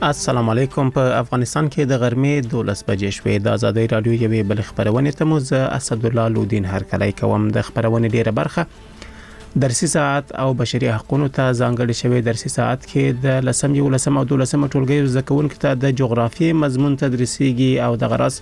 السلام علیکم. په افغانستان کې د غرمې 12 بجې شوې. د آزادۍ رادیو یوې بل خبرونه ته مو زه اسدالله لودین هرکلی کوم. د خبرونه ډیره برخه درسي ساعت او بشري حقوقو ته ځانګړي شوی. درسي ساعت کې د لسم یو لسم او دولسم ټولګي زکونکو ته د جغرافي مضمون تدریسيږي او د غرض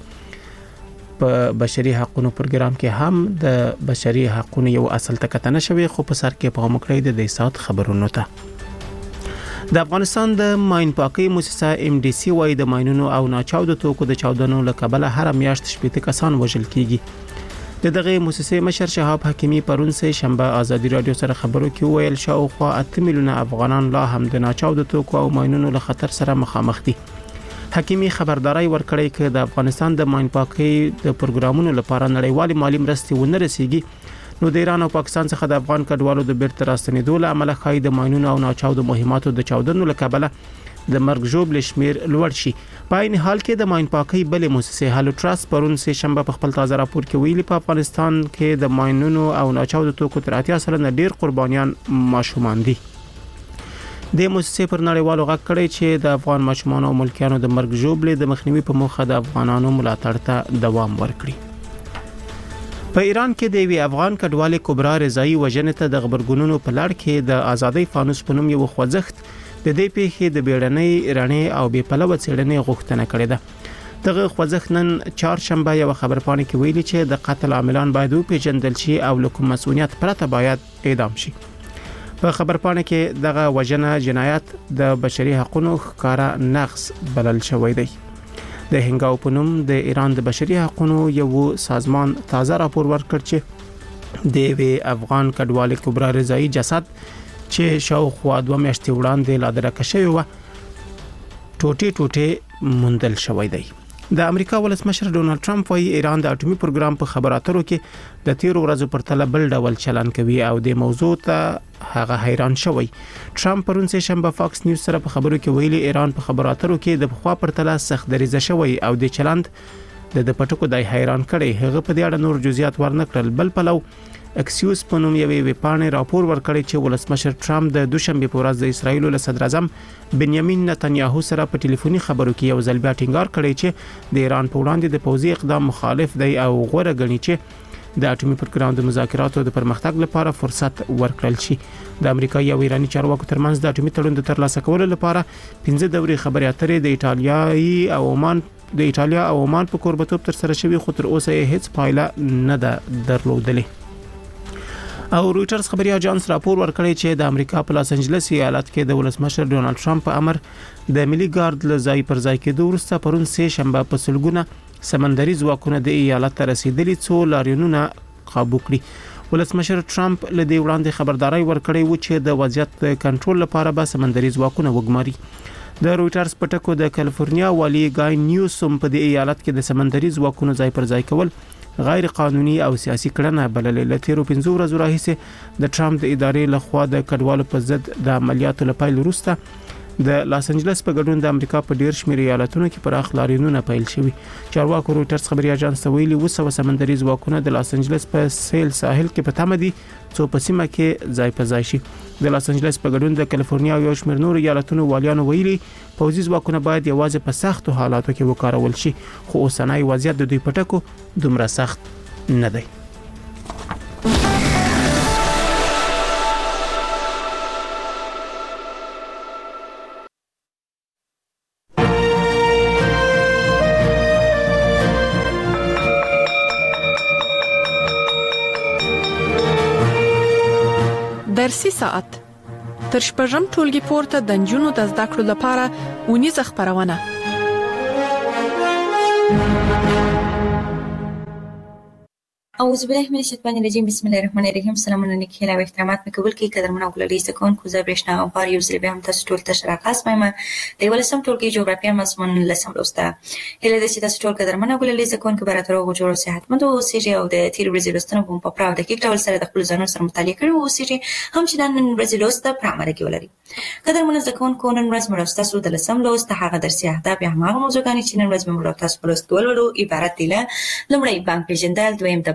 په بشري حقوقو پروګرام کې هم د بشري حقوقو یو اصل تکتنه شوی. خو په سر کې په مکړې د ساعت خبرونه ته د افغانستان د ماین پاکي مؤسسه MDC وايي د ماینونو او ناچاودو توکو د چاودنو لکبله هر میاشت شپږ کسان وژل کیږي. د دغه مؤسسې مشر شهاب حکیمی پرون سه شنبه آزادي رادیو سره خبرو کې ویل شاوخوا 8 میلیونه افغانان لا هم د ناچاودو توکو او ماینونو له خطر سره مخامخ دي. حکیمی خبرداري ورکړی چې د افغانستان د ماین پاکي د پروګرامونو لپاره نړیوال مالی مرستې ونه رسیږي. نو د ایران او پاکستان څخه د افغان کډوالو د بیرته راستنېدو له امله خای د ماینونو او ناچاودو مهماتو د چاودنو لکبله د مرګ ژوبل شمیر لوړ شي. په این حال کې د ماین پاکي بل مؤسسه هالو تراست پرون سه شنبه په خپل تازه راپور کې ویلي په افغانستان کې د ماینونو او ناچاودو توکو تر 80% ډیر قربانیان ماشومان دي. د مؤسسې پر نړیوالو غږ کړی چې د افغان ماشومان او ملکیانو د مرګ ژوبل د مخنیوي په موخه د افغانانو ملاتړ ته دوام ورکړي. په ایران کې د وی افغان کډوالې کبرا رضایی وجنه ته د خبرګونونو په لړ کې د آزادۍ فانوس په نوم یو خوځښت د دې پیښې د بیړنۍ رڼې او بې پلوه څېړنې غوښتنه کړې ده. دغه خوځښت نن چهارشنبه یو خبرپاڼه کې ویلي چې د قتل عاملان باید وپېژندل شي او له کوم مسؤلیت پرته باید اعدام شي. په خبرپاڼه کې دغه وجنه جنایت د بشري حقوقو ښکارا نقض بلل شوی دی. د هنګاو په نوم د ایران د بشري حقوقو یو سازمان تازه راپور ورکړ چې د وی افغان کډوالې کبرا رضایی جسد چې شاوخوا 2 میاشتې وړاندې لا درکه شوی و ټوټي ټوټي موندل شوی دی. د امریکا ولسمشر ډونالد ټرمپ وايي ایران د اټومي پروګرام په خبراتو کې د 13 ورځې پر تله بل ډول چلن کوي او د موضوع ته هغه حیران شوی. ټرمپ پرون سه شنبه فاکس نیوز سره په خبرو کې ویلي ایران په خبراتو کې د بخوا پر تله سخت دریزه شوی او د چلند د پټکو دای حیران کړي. هغه په دې اړه نور جزئیات ورنکړل. بل پلو اکسیوس په نوم یوې ویپانې راپور ورکړی چې ولسمشر ټرمپ د دوشنبه په ورځ د اسرایل له صدر اعظم بنیامین نتنیاهو سره په ټلیفوني خبرو کې یو ځل بیا ټینګار کړی چې د ایران په وړاندې د پوځي اقدام مخالف دی او غوړه غني چې د اټومي پروګرام د مذاکراتو د پرمختګ لپاره فرصت ورکړل شي. د امریکا او ایراني چارواکو ترمنځ د اټومي تړون د ترلاسه کولو لپاره 15 دورې خبرې اترې د ایټالیا او عمان په کوربتوب تر سره شوی خو تر اوسه هیڅ پایله نه ده درلودلې. او رويټرز خبري اژانس راپور ورکړی چې د امریکا په لاس انجلس ایالت کې د ولسمشر ډونالد ټرمپ په امر د ملي ګارد له ځای پر ځای کېدو وروسته پرون سه شنبه په سلګونه سمندري ځواکونه د ایالت ته رسیدلي څو لاریونونه قابو کړي. ولسمشر ټرمپ له دې وړاندې خبرداري ورکړی و چې د وضعیت کنټرول لپاره به سمندري ځواکونه وګماري. د رويټرز پټکو د کالیفورنیا والی ګای نیوسوم په دې ایالت کې د سمندري ځواکونو ځای پر ځای کول غیر قانوني او سیاسي کړنه بللې. ل 15 ورځې راهیسې د ټرمپ د ادارې لخوا د کډوالو په ضد د عملیاتو لپاره وروسته د لاس انجلس په ګډون د امریکا په ډیر شمېر ایالتونو کې پراخ لاریونونه پیل شوي. چارواکو رويټرز خبري اژانس ته ویلي وسو سمندري ځواکونه د لاس انجلس په سیل ساحل کې په تمه دي څو په سیمه کې ځای په ځای شي. د لاس انجلس په ګډون د کالیفورنیا او شمېر نور ایالتونو والیانو ویلي پوځي ځواکونه باید یوازې په سختو حالاتو کې وکارول شي. خو اوسنۍ وضعیت د دوی پټکو دومره سخت نه دی. درسي ساعت تر شپږم ټولګي پورته د نجونو د زده کړو لپاره ونیزه خبرونه. اعوذ بالله من الشیطان الرجیم. بسم الله الرحمن الرحیم. سلامونه نیکی او احترامات مې قبول کړئ قدرمن او ګلالي زکونکو زه برېښنا او بار یو ځل به هم تاسو ټول ته شراکت وایم. د ولسم ټولګي جغرافیه مضمون لسم لوسته هله د چې تاسو ټول قدرمن او ګلالي زکونکو براتر او جوړ صحتمند او سیږي او د تیر ورځې لوستنه په پراو د کیک ډول سره د خپل ځانونو سره مطالعه کړو او سیږي هم چې نن ورځې لوسته پرامره کې ولري. قدرمن زکونکو نن ورځ موږ تاسو د لسم لوسته هغه درسي اهداف یا هغه موضوعګانی چې نن ورځ موږ تاسو په لوست کولو عبارت دي له لمړی بانک پیژندل، دویم د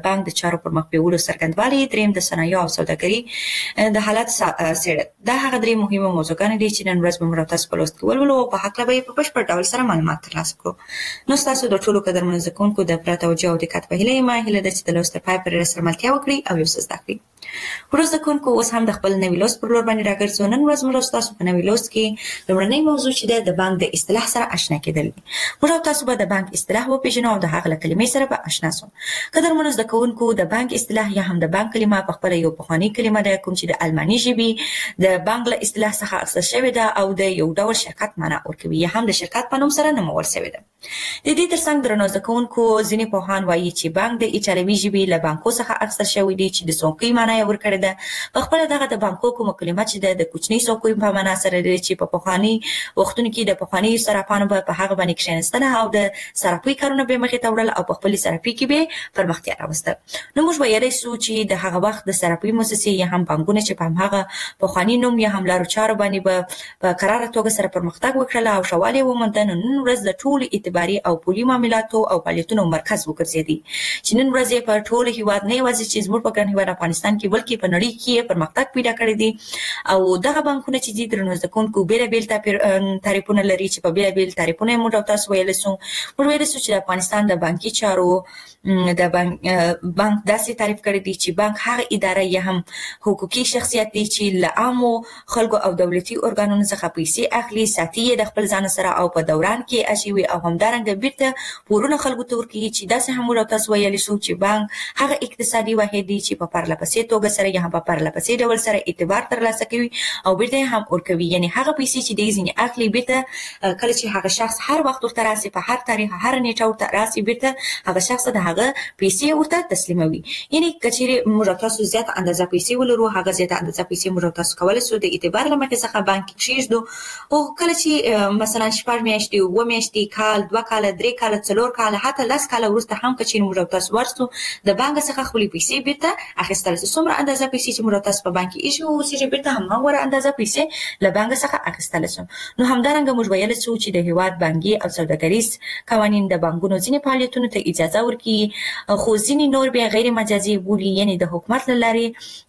بانک د چارو پر مخ بیولو څرګندوالی، دریم د صنایعو او سوداګرۍ د حالت څېړل. دا هغه درې مهمه موضوعګانې دي چې نن ورځ به موږ تاسو په لوست کې ولولو او په هکله به په بشپړ ډول سره معلومات ترلاسه کړو. نو ستاسو د ټولو قدرمنو زده کوونکو د پوره توجه او دقت په هیله یم. هیله ده چې د لوست تر پای پورې راسره ملتیا وکړي او یو څه زده کړي. ورو زده کوونکو اوس هم د خپل نوي لوست پر لور باندې راګرځو. نن ورځ موږ تاسو په نوي لوست کې لومړنۍ موضوع چې ده د بانک د اصطلاح سره آشنا کېدل دي. موږ تاسو به د بانک اصطلاح وپېژنو او د هغه له کلمې سره به آشنا سو. قدرمنو زده کوونکو د بانک اصطلاح یا هم د بانک کلمه په خپله یو پخوانۍ کلمه ده کوم چې د الماني ژبې د بانک له اصطلاح څخه اخیستل شوې ده او د یو ډول شرکت معنا ورکوي یا هم د شرکت په نوم سره نومول شوې ده. د دې ترڅنګ درنو زده کوونکو ځینې پوهان وایي چې بانک د ایټالوي ژبې له بانکو څخه اخیستل شوی دی چې د څوکۍ معنا یې ورکړې ده. په خپله دغه د بانکو کومه کلمه چې ده د کوچنۍ څوکۍ په معنا سره ده چې په پخواني وختونو کې د پخوانیو صرافانو به په هغه باندې کښېنستله او د صرافۍ کارونه به یې مخې ته وړل او په خپلې صرافۍ کې به یې پرمختیا راوسته. نو موږ ویلی سو چې د هغه وخت د صرافۍ مؤسسې یا هم بانکونه چې په همهغه پخواني نوم یا هم لارو چارو باندې به په قراره توګه سره پرمختګ وکړله او ښه والی یې ومونده. نو نن ورځ د ټولو اعتباري او پولي معاملاتو او فعالیتونو مرکز وګرځېدی چې نن ورځ یې په ټول هېواد نه یوازې چې زموږ په ګران هېواد افغانستان کې بلکې په نړۍ کې یې پرمختګ پیدا کړی دی. او دغه بانکونه چې دي درنو زده کوونکو بېلابېل تعریفونه لري چې په بېلابېل تعریفونه یې موږ او تاسو ویلی سو. موږ ویلی سو چې د افغانستان د بانکي چارو د بانک داسې تعریف کړی دی چې بانک هغه اداره یا هم حقوقي شخصیت دی چې له عامو خلکو او دولتي ارګانونو څخه پیسې اخلي، ساتي یې د خپل ځان سره او په دوران کې اچوي او همدارنګه بیرته پورونه خلکو ته ورکوي. چې داسې هم موږ او تاسو ویلی سو چې بانک هغه اقتصادي واحد دی چې په پرلهپسې توګه سره یا هم په پرلهپسې ډول سره اعتبار ترلاسه کوي او بیرته یې هم ورکوي. یعنې هغه پیسې چې دی ځینې اخلي بیرته کله چې هغه شخص هر وخت ورته راسي، په هر تاریخ هر نیټه ورته راسي، بیرته هغه شخص د هغه پیسې ورته تسلیموي. یعنې که چیرې موږ تاسو زیاته اندازه پیسې ولرو، هغه زیاته اندازه پیسې موږ تاسو کولی سو د اعتبار له مخې څخه بانک کې کښېږدو. او کله چې مثلا 6 میاشتې، 7 میاشتې، کال، 2 کاله، 3 کاله، 4 کاله، حتی 10 کاله وروسته هم که چیرې موږ تاسو ورسو د بانک څخه خپلې پیسې بیرته اخیستلی سو. څومره اندازه پیسې چې موږ تاسو په بانک کې ایښي واوسېږي بیرته هماغومره اندازه پیسې له بانک څخه اخیستلی سو. نو همدارنګه موږ ویلی سو چې د هېواد بانکي او سوداګریز قوانین د بانکونو ځینې فعالیتونو ته اجازه ورکوي، خو ځینې نور بیا غیر مجازي بولي، یعنې د حکومت له لارې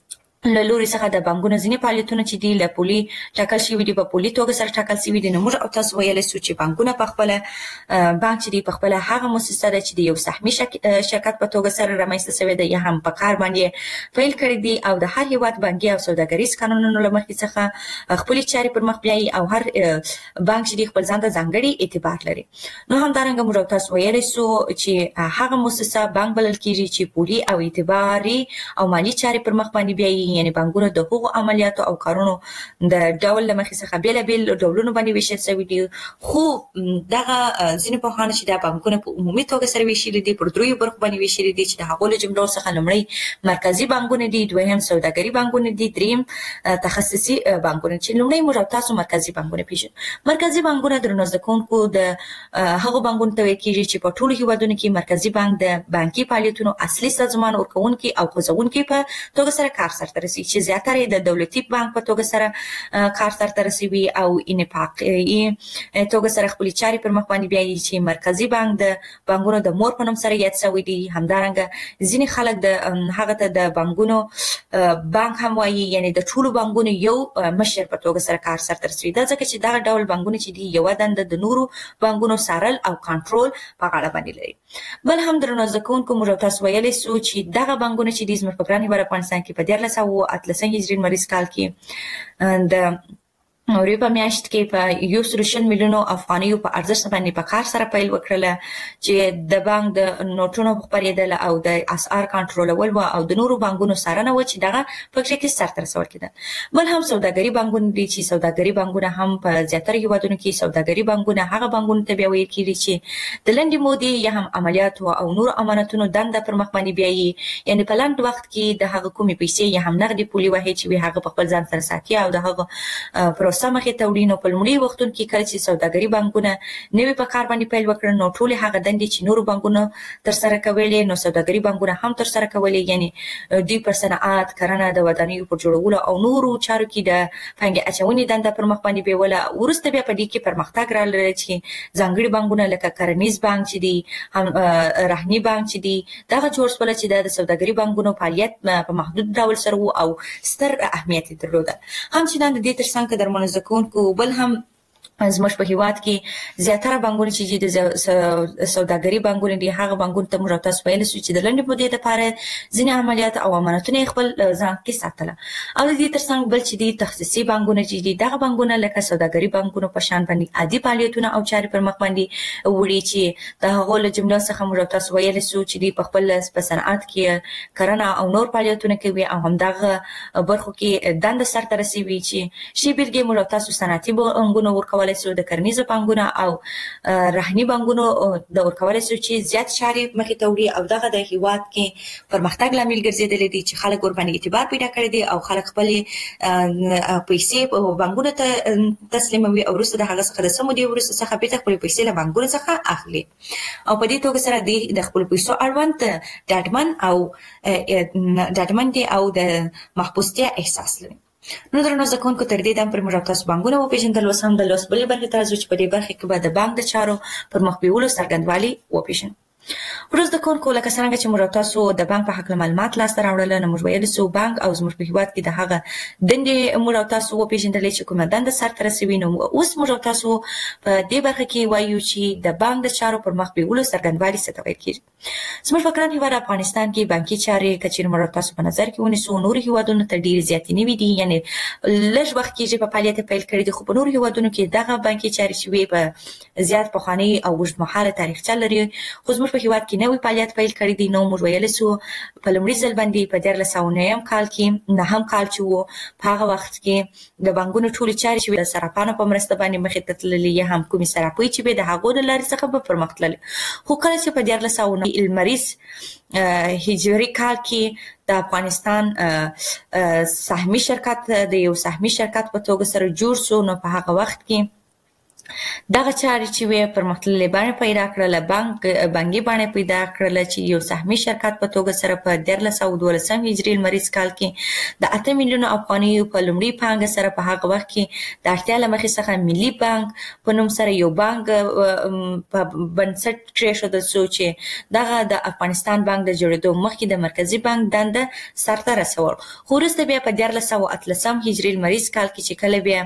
له لوري څخه د بانکونو ځینې فعالیتونه چې دي له پولي ټاکل شوي دي، په پولي توګه سره ټاکل شوي دي. نو موږ او تاسو ویلی سو چې بانکونه په خپله بانک چې دی په خپله هغه مؤسسه ده چې د یو سهمي شرکت په توګه سره رامنځته شوې ده یا هم په کار باندې پیل کړی دي او د هر هېواد بانکي او سوداګریز قانونونو له مخې څخه خپلې چارې پر مخ بیایي او هر بانک چې دی خپل ځان ته ځانګړی اعتبار لري. نو همدارنګه موږ او تاسو ویلی سو چې هغه مؤسسه بانک بلل کېږي چې پولي او اعتباري او مالي چارې پر مخ باندې بیایي. یعنې بانکونه د هغو عملیاتو او کارونو د ډول له مخې څخه بېلابېل ډولونو باندې ویشل شوي دي. خو دغه ځینې پوهان چې دا بانکونه په عمومي توګه سره ویشلي دي، پر 3 برخو باندې ویشلي دي چې د هغو له جملو څخه لومړی مرکزي بانکونه دي، دویم سوداګري بانکونه دي، دریم تخصصي بانکونه. چې لومړی موږ او تاسو مرکزي بانکونه پېژنو. مرکزي بانکونه درنو زده کوونکو د هغو بانکونو ته ویل کېږي چې په ټولو هېوادونو کې مرکزي بانک د بانکي فعالیتونو اصلي سازمان ورکوونکي او خوځوونکي په توګه سره کار سرته رسوي، چې زیاتره د دولتي بانک په توګه سره کار سرته رسوي او انفاقي توګه سره خپلې چارې پر مخ باندې بیایي. چې مرکزي بانک د بانکونو د مور په نوم سره یاد شوی دی. همدارنګه ځینې خلک د هغه ته د بانکونو بانک هم وایي، یعنې د ټولو بانکونو یو مشر په توګه سره کار سرته رسوي. دا ځکه چې دغه ډول بانکونه چې دي یوه دنده د نورو بانکونو څارل او کنټرول په غاړه باندې لري. بل هم درنو زده کوونکو موږ تاسو ویلی سو چې دغه بانکونه چې دي زموږ په ګران هېواد افغانستان کې په 1483 هجري لمریز کال کې د نورې په میاشت کې په 120 میلیونو افغانیو په ارزښت باندې په کار سره پیل وکړله چې د بانک د نوټونو خپرېدل او د اسعار کنټرولول و او د نورو بانکونو څارنه و چې دغه فکر کې سرته رسول کېدل. بل هم سوداګري بانکونه دي چې سوداګري بانکونه هم په زیاتره هېوادونو کې سوداګري بانکونه هغه بانکونو ته بیا ویل کېږي چې د لنډې مودې یا هم عملیاتو او نورو امانتونو دنده پر مخ باندې بیایي. یعنې په لنډ وخت کې د هغه کومې پیسې یا هم نغدي پولي واحد چې وي هغه په خپل ځان سره ساتي او د هغه پروسه مخې ته وړي. نو په لومړي وختونو کې کله چې سوداګري بانکونه نوي په کار باندې پیل وکړ نو ټول هغه دندې چې نورو بانکونو تر سره کولې نو سوداګري بانکونه هم تر سره کولې، یعنی دوی پر صنعت، کرنه، د ودانیو پر جوړولو او نورو چارو کې د پانګې اچونې دنده پر مخ باندې بیوله. وروسته بیا په دې کې پرمختګ راغلی چې ځانګړي بانکونه لکه کرنیز بانک چې دی، هم رهنی بانک چې دی، دغه جوړ شول چې د سوداګري بانکونو فعالیت په محدود ډول سره او ستر اهمیت درلوده. همچنان د دې ترڅنګ که در منځ کوونکو بل هم زموږ په هیواد کې زیاتره بانکونه چې د سوداګري بانکونه دي هغه بانکونه ته موږ تاسو ویل شو چې د لنډې مودې لپاره ځینې عملیات او امانتونه خپل ځان کې ساتله. او د دې ترڅنګ بل چې دي تخصصي بانکونه چې دي دغه بانکونه لکه سوداګري بانکونه په شان باندې عادي فعالیتونه او چارې پر مخ باندې وړي چې د هغو له جمله څخه موږ تاسو ویل شو چې دي په خپل په صنعت کې کرنه او نور فعالیتونه کوي او همدغه برخو کې دنده سرته رسوي چې شی بیلګې موږ تاسو صنعتي بانکونه ورکول سو د کرنیزو بانکونو او رهنی بانکونو د ورکول سو چې زیات چارې مخې ته وړي او دغه د هیواد کې پرمختګ لامل ګرځیدل دي چې خلک ور باندې اعتبار پیدا کړی دي او خلک خپل پیسې په بانکونو ته تسلیموي او وروسته د هغه څخه د سمو دی وروسته څخه به خپل پیسې له بانکونو څخه اخلي او په دې توګه سره د خپل پیسو اړوند ډاډمن دي او د محفوظتیا احساس لري. نو درنو ځکهونکو تر دې دم پر موږ تاسو بانکونه وپېژندل، اوس هم د لوست بلې برخې ته راځو چې په دې برخه کې به د بانک د چارو پر مخ بیولو څرګندوالي وپېژنو. پروز د کونکو لکه څنګه چې موږ تاسو د بانک په حق معلومات لاسته راوړل نو موږ ویل سو بانک او زموږ په هیواد کې د هغه دندې موږ تاسو وپېژندل چې کومه دنده سرته رسوي. نو اوس موږ تاسو په دې برخه کې وایو چې د بانک د چارو پر مخ بیولو څرګندوالي څه ته ویل کېږي. زموږ په ګران هیواد افغانستان کې بانکي چارې کچیر موږ تاسو په نظر کې ونیسو نور هیوادونو ته ډیر زیاتې نه وي دي، یعنی لږ وخت کې په فعالیت پیل کړی دي، خو په نور هیوادونو کې دغه بانکي چارې چې وي په زیات پخوانی او اوږدمهاله تاریخچه لري. خو زموږ په هیواد کې نوې فعالیت پیل کړی دي. نو موږ ویل سو په لومړي ځل باندې په 1909 کال کې نهم کال چې وو په هغه وخت کې د بانکونو ټولې چارې چې د صرافانو په مرسته باندې مخې ته تللې یا هم کومې صرافۍ چې به د هغو د لارې څخه به پرمختللې. خو کله چې په 1909 المریز هجری کال کې د افغانستان سهمي شرکت د یو سهمي شرکت په توګه سره جوړ شو نو په هغه وخت کې دغه چارې چې وې پرمختللې باندې پیدا کړل، بانکي باندې پیدا کړل چې یو سهمي شرکت په توګه سره په 1912 هجری المریز کال کې د 8 میلیونه افغانیو په لومړي پانګه سره په هغه وخت کې د اړتیا له مخې څخه ملي بانک په نوم سره یو بانک په بنسټ کېښودل شو چې دغه د افغانستان بانک د جوړېدو مخکې د مرکزي بانک دنده سرته رسول. خو وروسته بیا په 1913 هجری المریز کال کې چې کله بیا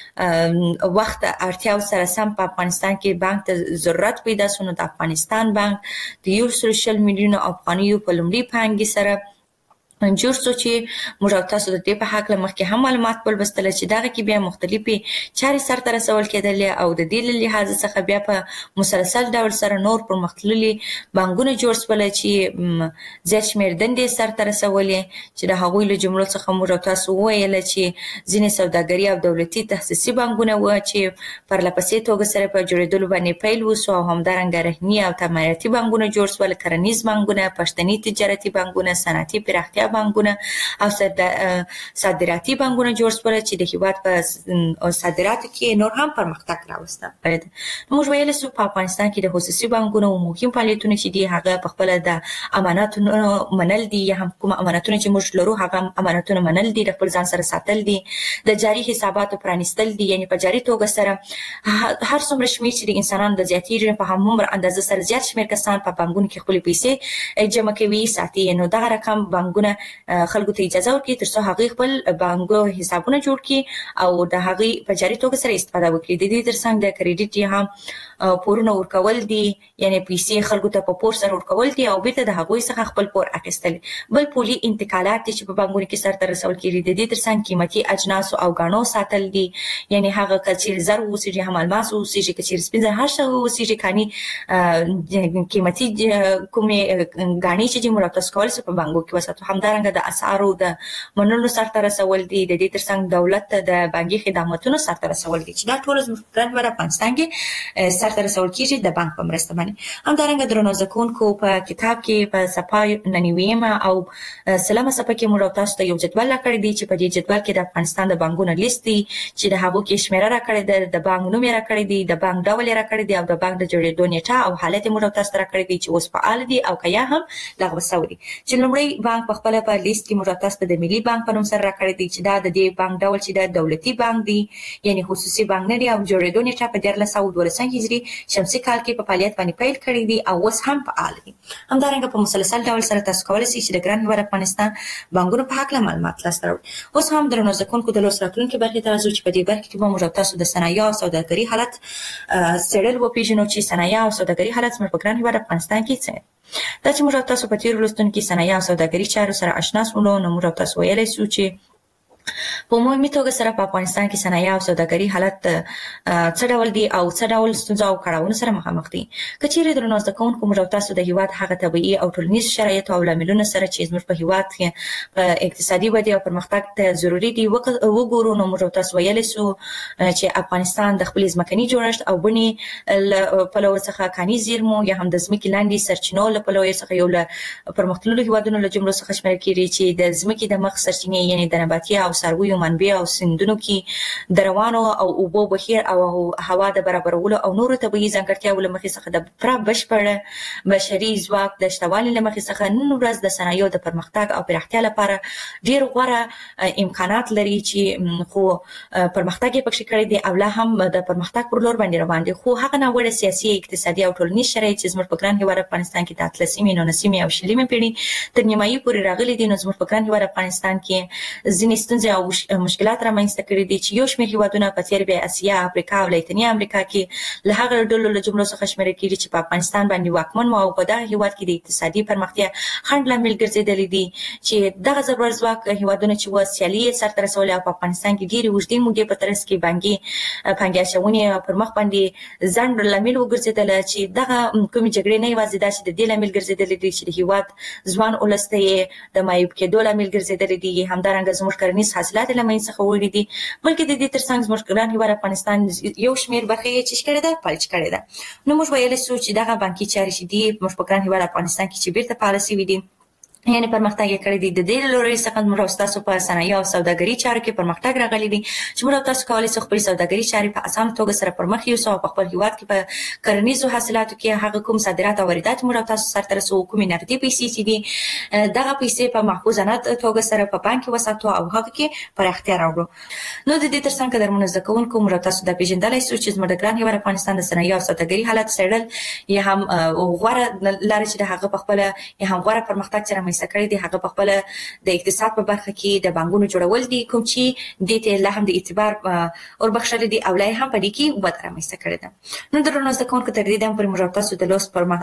وخت اړتیا سره سم په افغانستان کې بانک ته ضرورت پیدا شو نو د افغانستان بانک د 140 میلیونه افغانیو په لومړي پانګې سره جوړ شو چې موږ تاسو د دې په حق لمخکې هم معلومات ولوستل چې دغه کې بیا مختلفي چارې سرته رسول کېدل او د دې له لحاظ څخه بیا په مسلسل ډول سره نور پرمختللي بانکونه جوړ شول چې زیات شمېر دندې سرته رسولې چې د هغوی له جملو څخه موږ تاسو وویل چې ځینې سوداګري او دولتي تخصصي بانکونه و چې پرلپسې توګه سره په جوړېدلو باندې پیل وشو او همدارنګه رهني او تمایلاتي بانکونه جوړ شول، کرنیز بانکونه، پښتني تجارتي بانکونه، صنعتي پراختیا بانکونه او صادراتي بانکونه جوړ شول چې د هیواد په صادراتو کې نور هم پرمختګ راوسته. موږ ویل سو په افغانستان کې د خصوصي بانکونو مهم فعالیتونه چې دي هغه په خپل د اماناتو منل دي یا هم کوم امانتونه چې موږ لرو هغه امانتونه منل دي، د خپل ځان سره ساتل دي، د جاري حساباتو پرانیستل دي، یعنی په جاري توګه سره هر څومره شمېر چې د انسانانو د زیاتېږي په همومره اندازه سره زیات شمېر کسان په بانکونو کې خپل پیسې جمع کوي ساتي. نو دغه رقم بانکونه خلکو ته اجازه ورکړي ترڅو هغه خپل بانکو حسابونه جوړ کړي او د هغه په جاري توګه سره استفاده وکړي. د دې ترڅنګ د کریډټ یا هم پورونه ورکول دي، یعنی پیسې خلکو ته په پور سره ورکول دي او بیرته د هغوی څخه خپل پور اخیستل. بل پولي انتقالات چې په بانکونو کې سرته رسول کېږي، د دې ترڅنګ قیمتي اجناس او غاڼو ساتل دي، یعنی هغه کچیر زر اوسېږي هم الماس اوسېږي کچیر سپین زر هر څه اوسېږي کاني قیمتي کومې غاڼې چې موږ تاسو کولای شو په بانکو کې وساتو. همدا همدارنګه د اسعارو د منلو سرته رسول دي، د دې ترڅنګ دولت ته د بانکي خدماتونو سرته رسول دي چې دا ټول زموږ ګران هیواد افغانستان کې سرته رسول کیږي د بانک په مرسته باندې. همدارنګه درنو زده کوونکو په کتاب کې په صفحه 99 او سلامه صفحه کې موږ تاسو ته یو جدول راکړی دی چې په دې جدول کې د افغانستان د بانکونو لیست دی چې د هغو کې شمیره راکړی ده، د بانک نوم یې راکړی دی، د بانک ډول یې راکړی دی او د بانک د جوړېدو نیټه او حالت یې موږ تاسو ته راکړی دی چې اوس فعال دي او که یا هم لغوه شوی دي. چې لومړی بانک په خپله په لیست کې موږ تاسو ته د ملي بانک په نوم سره راکړی دی چې دا د دې بانک ډول چې د دولتي بانک دی یعنی خصوصي بانک نه دی او جوړېدو نیټه په 1312 هجري شمسي کال کې په فعالیت باندې پیل کړی دی او اوس هم فعال دي. همدارنګه په مسلسل ډول سره تاسو کولی شئ چې د ګران هیواد افغانستان بانکونو په هکله معلومات لاسته راوړئ. اوس هم درنو زده کوونکو د لوست راتلونکي برخې ته راځو چې په دې برخه کې به موږ تاسو د صنایع او سوداګرۍ حالت څېړل وپېژنو چې صنایع او سوداګرۍ حالت زموږ په ګران هیواد افغانستان کې څه دا چې موږ تاسو په تېرو لوستونو کې صنایع او سوداګرۍ چارو سره آشنا شولو نو موږ تاسو ویلی شو چې په عمومي توګه سره په افغانستان کې صنایع او سوداګرۍ حالت څه ډول دي او څه ډول ستونزو او کړاوونو سره مخامخ دي. که چیرې درنو زده کوونکو موږ تاسو د هیواد هغه طبیعي او ټولنیز شرایط او لاملونه سره چې زموږ په هیواد کې په اقتصادي ودې او پرمختګ ته ضروري دي وګورو نو موږ تاسو ویلی شو چې افغانستان د خپل ځمکني جوړښت او بڼې پلوه څخه کاني زیرمو یا هم د ځمکې لاندې سرچینو له پلوه څخه یو له پرمختللو هیوادونو له جملو څخه شمیرل کېږي چې د ځمکې د مخ سرچینې یعنې د نباتي او څارویو منابع او سیندونو کې د روانو او اوبو بهیر او هوا د برابرولو او نورو طبیعي ځانګړتیاو له مخې څخه د پوره بشپړ بشري ځواک د شتوالي له مخې څخه نن ورځ د صنایعو د پرمختګ او پراختیا لپاره ډېر غوره امکانات لري چې خو پرمختګ یې پکې کړی دی او لا هم د پرمختګ پر لور باندې روان دي، خو هغه ناوړه سیاسي اقتصادي او ټولنیز شرایط چې زموږ په ګران هیواد افغانستان کې د 13مې 19مې او 20مې پیړۍ تر نیمایي پورې راغلي دي نو زموږ په ګران هیواد افغانستان کې ځینې ستونزې او مشکلات رامنځته کړي دي چې یو شمېر هیوادونه په څېر بیا اسیا، افریقا او لاتیني امریکا کې له هغه ډلو له جملو څخه شمیرل کېږي چې په افغانستان باندې واکمن وو او په دغه هیواد کې د اقتصادي پرمختیا خنډ لامل ګرځېدلی دي چې دغه زبر ځواک هیوادونه چې وه سیالي یې سرته رسولې او په افغانستان کې ډېرې اوږدې مودې په ترڅ کې بانکي پانګې اچونې پر مخ باندې ځنډ لامل وګرځېدله چې دغه کومې جګړې نه یوازې دا چې د دې لامل ګرځېدلې دي چې د هیواد ځوان ولس ته یې د معیوب کېدو لامل ګرځېدلې دي، همدارنګه زموږ کرنیز حاصلات یې له منځ څخه وړي دي، بلکې د دې ترڅنګ زموږ ګران هیواد افغانستان یو شمېر برخې یې چې کړې ده فلج کړې ده. نو موږ ویلی شو چې دغه بانکي چارې چې دي موږ په ګران هیواد افغانستان کې چې بیرته فعاله شوي دي یعنی پرمختګ یې کړی دی، د دې له لورې څخه موږ تاسو په صنایع او سوداګرۍ چارو کې پرمختګ راغلی دی چې موږ تاسو کولی شو خپل سوداګرۍ چارې په اسانه توګه سره پر مخ یوسو او په خپل هیواد کې په کرنیزو حاصلاتو کې هغه کوم صادرات او واردات موږ تاسو سرته رسوو، کومې نقدي پیسې چې دي دغه پیسې په محفوظانه توګه سره په بانک کې وساتو او هغه کې پراختیا راوړو. نو د دې ترڅنګ قدرمنو زده کوونکو موږ تاسو د پیژندلای شو چې زموږ د ګران هیواد افغانستان د صنایع او سوداګرۍ حالت څېړل یا هم غوره لاره چې د هغه په خپله یا هم غوره پرمختګ چې رامنځته کړی دی هغه په خپله د اقتصاد په برخه کې د بانکونو جوړول دي کوم چې دې ته لا هم د اعتبار وربخښلي دي او لا هم په دې کې وده رامنځته کړې ده. نو درنو زده کوونکو تر دې دمه پورې موږ تاسو د لوست پر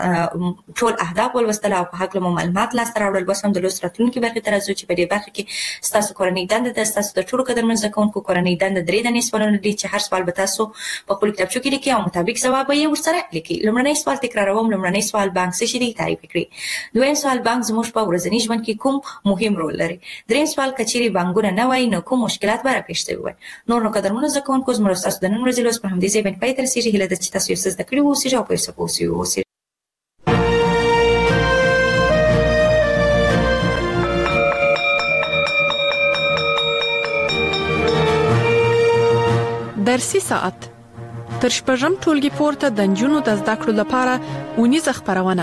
ټول اهداف ولوستل او په هکله مو معلومات لاسته راوړل، بس هم د لوست راتلونکي برخې ته راځو چې په دې برخه کې ستاسو کورنۍ دنده ده. ستاسو د ټولو قدرمنو زده کوونکو کورنۍ دنده 3 دانې سوالونه دي چې هر سوال به تاسو په خپل کتابچو کې لیکئ او مطابق ځواب یې ورسره لیکئ. لومړنی سوال تکراروم، لومړنی سوال بانک څه شی دی تعریف کړئ. دویم سوال بانک زموږ په ورځني ژوند کې کوم مهم رول لري. دریم سوال کچيري بانکونه نه وای نو کوم مشکلات به راپېښ شوي وای. نور نو قدرمنو زده کوونکو زموږ تاسو د نن ورځې لوست په همدې ځای باندې پای ته رسېږي. هیله ده چې تاسو یې څه زده کړي واوسئ او په یې څه پوه شوي واوسئ. درسي ساعت تر شپږم ټولګي پورته د نجونو د زده کړو لپاره اونیزه خپرونه.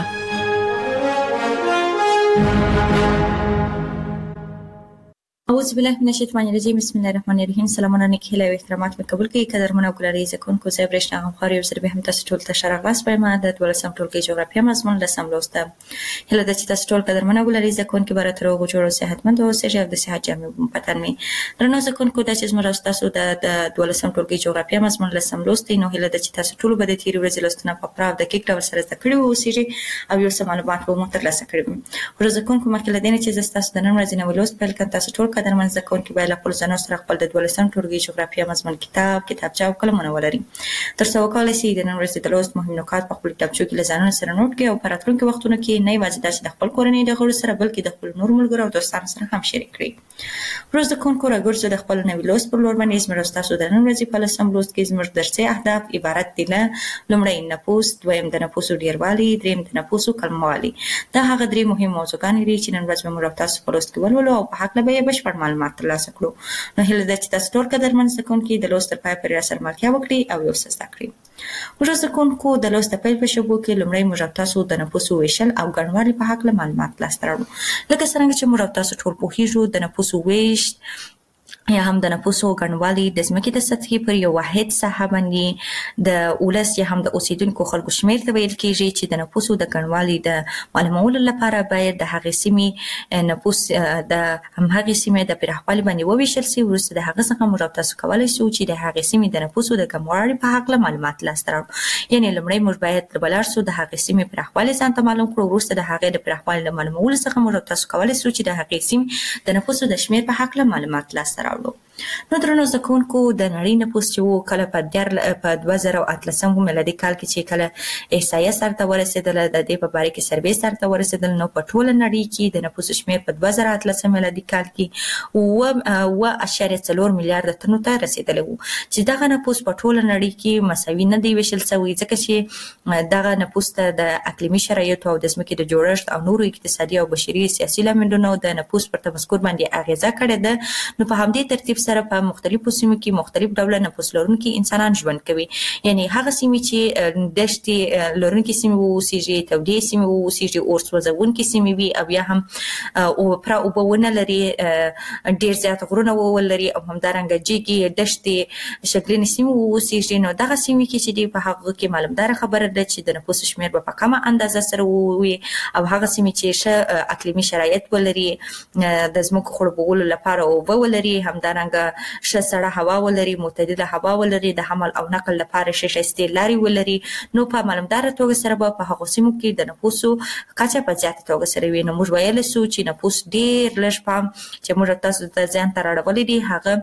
اعوذ بالله من الشیطان الرجیم، بسم الله الرحمن الرحیم. سلامونه نیک هیله او احترامات مې قبول کړئ. قدرمنو ګلاري زکونکو زه برېښنا غوښار یو سره به هم تاسو ټول ته شرغاس پېم د 12 ټولګي جغرافیه مضمون لسم لوسته. هله د چې تاسو ټول قدرمنو ګلاري زکونکو برات روغ جوړ او صحتمند او اوسئ او د صحت جامع پتن می درنو زکونکو د چې زموږ تاسو د 12 ټولګي جغرافیه مضمون لسم لوستي. نو هله د چې تاسو ټول به د تیری ورځې لوستنه په پراو د کیک ډول سره زده کړی اوسئ او یو څه معلومات مو ترلاسه کړئ. ورځ زکونکو مخکې لدین چې تاسو د نن ورځې نو لوست پیل کړئ. تاسو ټول قدرمن زده کوونکي باید له خپلو ځانونو سره خپل د 12 ټولګي جغرافیه مضمون کتابچه او قلمونه ولري. تر څو وکولای شي د نن ورځې د لوست مهم نکات په خپل کتابچو کې له ځانونو سره نوٹ کړي او په راتلونکي وختونو کې نه یوازې داسې د خپل کورنۍ د غړو سره بلکې د خپل نور ملګرو او دوستانو سره هم شریک کړي. ورځ د کوونکو راګرځو د خپل نوي لوست پر لور باندې زموږ تاسو د نن ورځې په لسم لوست کې زموږ درسي اهداف عبارت دي له لومړی نفوس، دویم د نفوسو ډیروالي، دریم د نفوسو کموالی. دا هغه درې مهم موضوعګانې دي چې نن ورځ موږ تاسو په لوست کې ولولو او په هکله به یې بشپړ معلومات ترلاسه کړو. نو هیله ده چې تاسو ټول قدرمن زده کوونکي د لوست تر پایه پورې راسره ملتیا وکړي او یو څه زده کړي. موږ زده کوونکو د لوست د پیل په شېبو کې لومړی موږ تاسو د نفوسو ویشل او ګڼوالي په هکله معلومات لاسته راوړو. لکه څرنګه چې موږ تاسو ټول پوهیږو د نفوسو ویش یا هم د نفوسو ګڼوالي د ځمکې د سطحې پر یو واحد ساحه باندې د ولس یا هم د اوسیدونکو خلکو شمېر ته ویل کېږي چې د نفوسو د ګڼوالي د معلومولو لپاره باید د هغې سیمې نفوس د همهغې سیمې د پراخوالي باندې وویشل سي. وروسته د هغه څخه موږ تاسو کولی شو چې د هغې سیمې د نفوسو د کموالي په هکله معلومات لاسته راوړو. یعنې لومړی موږ باید ولاړ سو د هغې سیمې پراخوالی ځان ته معلوم کړو. وروسته د هغې د پراخوالي له معلومولو څخه موږ تاسو کولی شو چې د هغې سیمې د نفوسو د شمېر په هکله معلومات لاسته راوړو. نو درنو زده کوونکو د نړۍ نفوس چې و کله په 2018 میلادي کال کې چې کله احصایه سرته ورسېدله د دې په باره کې سروې سرته ورسېدل، نو په ټوله نړۍ کې د نفوس شمېر په 2018 میلادي کال کې 7.4 میلیارده تنو ته رسېدلی و چې دغه نفوس په ټوله نړۍ کې مساوي نه دی ویشل شوی، ځکه چې دغه نفوس ته د اقلیمي شرایطو او د ځمکې د جوړښت او نورو اقتصادي او بشري سیاسي لاملونو د نفوس پر تمسکر باندې اغیزه کړې ده. نو په همدې ترتیب سره په مختلفو سیمو کې مختلف ډوله نفوس لرونکي انسانان ژوند کوي. یعنی هغه سیمې چې دښتې لرونکي سیمې ووسیږي، تودې سیمې ووسیږي، اور سوځونکي سیمې وي او بیا هم پوره اوبه ونه لري، ډېر زیات غرونه ولري او همدارنګه جګې دښتې شکلینې سیمې ووسیږي. نو دغه سیمې کې چې دي په هغه کې معلومداره خبره ده چې د نفوس شمېر به په کمه اندازه سره وي او هغه سیمې چې ښه اقلیمي شرایط ولري، د ځمکو خړوبولو لپاره اوبه ولري، همدارنګه ښه سړه هوا ولري، معتدله هوا ولري، د حمل او نقل لپاره ښه ښایستې لارې ولري. نو په معلومداره توګه سره به په هغو سیمو کې د نفوسو کچه په زیاته توګه سره وي. نو موږ ویلی سو چې نفوس ډېر لږ پام چې موږ تاسو ته ځان ته راړولی دی هغه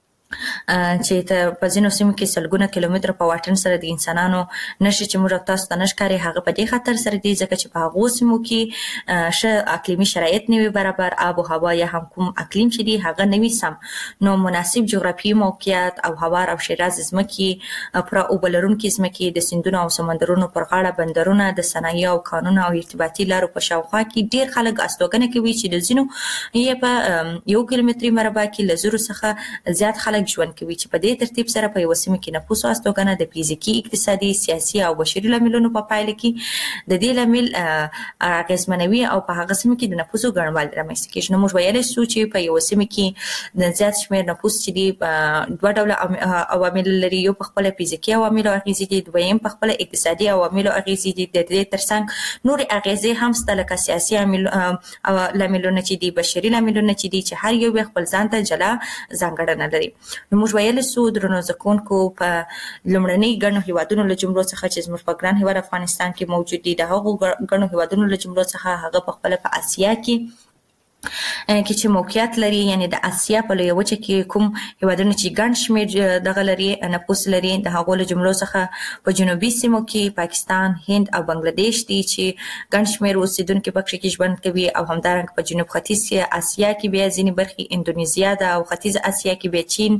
چې په ځینو سیمو کې سلګونه کیلومتره په واټن سره د انسانانو نشي چې موږ تاسو ته نه ښکاري. هغه په دې خاطر سره دی ځکه چې په هغو سیمو کې ښه اقلیمي شرایط نه وي برابر، آب و هوا یا هم کوم اقلیم چې دی هغه نه وي سم. نو مناسب جغرافیایي موقعیت او هوار او شیراز ځمکې، پوره اوبه لرونکي ځمکې، د سیندونو او سمندرونو پر غاړه بندرونه، د صنایع او کانونو او ارتباطي لارو په شاوخوا کې ډېر خلک استوګنه کوي چې د ځینو یې په 1 کیلومتري مربع کې له 0 څخه زیات خلک ژوند کوي چې په دې ترتیب سره په یو سیمه کې نفوس استوګنه د فزیکي، اقتصادي، سیاسي او بشري لاملونو په پایله کې د دې لامل اغېزمنوي او په هغه سیمه کې د نفوسو ګڼوالی رامنځته کېږي. نو موږ ویلی سو چې په یو سیمه کې د زیات شمېر نفوس چې دي دوه ډوله عوامل لري، یو په خپله فزیکي عواملو اغېزې دي، دویم په خپله اقتصادي عواملو اغېزې دي. د دې ترڅنګ نورې اغېزې هم شته لکه سیاسي لاملونه چې دي، بشري لاملونه چې دي چې هر یو خپل ځان ته جلا ځانګړنه لري. نو موږ ویلی سو درنو زده کوونکو په لومړني ګڼو هیوادونو له جملو څخه چې زموږ په ګران هیواد افغانستان کې موجود دي، د هغو ګڼو هیوادونو له جملو څخه هغه په خپله په اسیا کې چې موقعیت لري، یعنی د اسیا په لویه وچه کې کوم هیوادونه چې ګڼ شمېر دغه لري نفوس لري، د هغو له جملو څخه په جنوبي سیمو کې پاکستان، هند او بنګلادیش دي چې ګڼ شمېر اوسېدونکي پکښې کې ژوند کوي. او همدارنګه په جنوب ختیځ اسیا کې بیا ځینې برخې اندونیزیا ده او ختیځ اسیا کې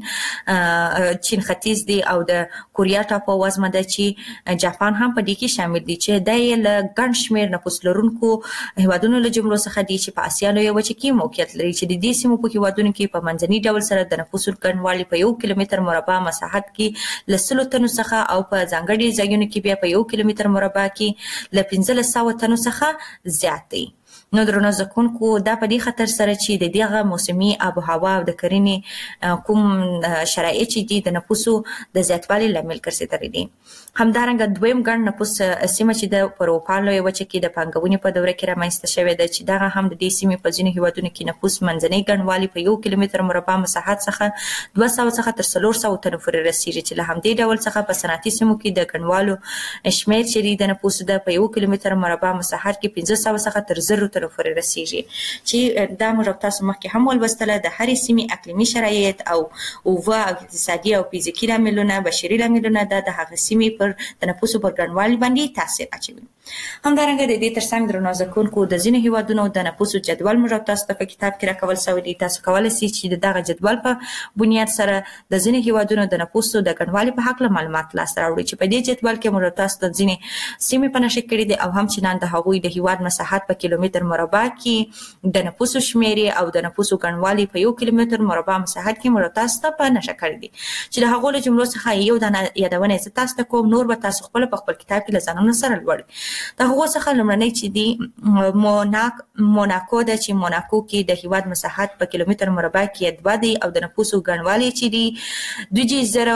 بیا چین ختیځ دی او د کوریا ټاپو وزمه ده چې جاپان هم په دې کې شامل دي چې دا یې له ګڼ شمېر نفوس لرونکو هیوادونو له جملو څخه دي چې په اسیا لویه وچه کې موقعیت لري چې د دې سیمو په هیوادونو کې په منځني ډول سره د نفوسو ګڼوالی په 1 کیلومتر مربع مساحت کې له 100 تنو څخه او په ځانګړي ځایونو کې بیا په 1 کیلومتر مربع کې له 1500 تنو څخه زیات دی. نو درنو زده کوونکو دا په دې خاطر سره چې د دغه موسمي آب و هوا او د کرنې کوم شرایط چې دي د نفوسو د زیاتوالي لامل ګرځېدلي دي. همدارنګه دویم ګڼ نفوس سیمه چې د په اروپا لویه وچه کې د پانګونې په دوره کې رامنځته شوې ده چې دغه هم د دې سیمې په ځینو هیوادونو کې نفوس منځنی ګڼوالی په 1 کیلومتر مربع مساحت څخه 200 څخه تر 400 تنو پورې رسیږي چې له همدې ډول څخه په صنعتي سیمو کې د ګڼوالو شمېر چې د نفوسو د په 1 کیلومتر مربع مساحت کې 500 څخه تر 1000 مترو پورې رسیږي چې دا موږ تاسو مخکې هم ولوستله د هرې سیمې اقلیمي شرایط او اقتصادي او فزیکي لاملونه بشري لاملونه د هغه سیمې پر د نفوسو پر ګڼوالي باندې تاثیر اچوي. همدارنګه د دې ترڅنګ درنو زکونکو د ځینو هیوادونو د نفوسو جدول موږ تاسو ته په کتاب کې راکول شوی دی. تاسو کولای شئ چې دغه جدول په بنیاد سره د ځینو هیوادونو د نفوسو د ګڼوالي په حق معلومات لاسته راوړئ چې په دې جدول کې موږ تاسو ته ځینې سیمې په نښه کړي دي او هم چې د هغوی د هیواد مساحت په کیلومتر مربع کې د نفوسو شمیرې او د نفوسو ګڼوالي په 1 کیلومتر مربع مساحت کې موږ تاسو ته په نښه کړي دي چې د هغو له جملو څخه یو د یادونه یې تاسو ته کوم، نور به تاسو خپل په خپل کتاب کې لزانونه سره لوړ. د هغو څخه لومړنی چې دی موناکو ده چې موناکو کې د هیواد مساحت په کیلومتر مربع کې 2 دی او د نفوسو ګڼوالي چې دی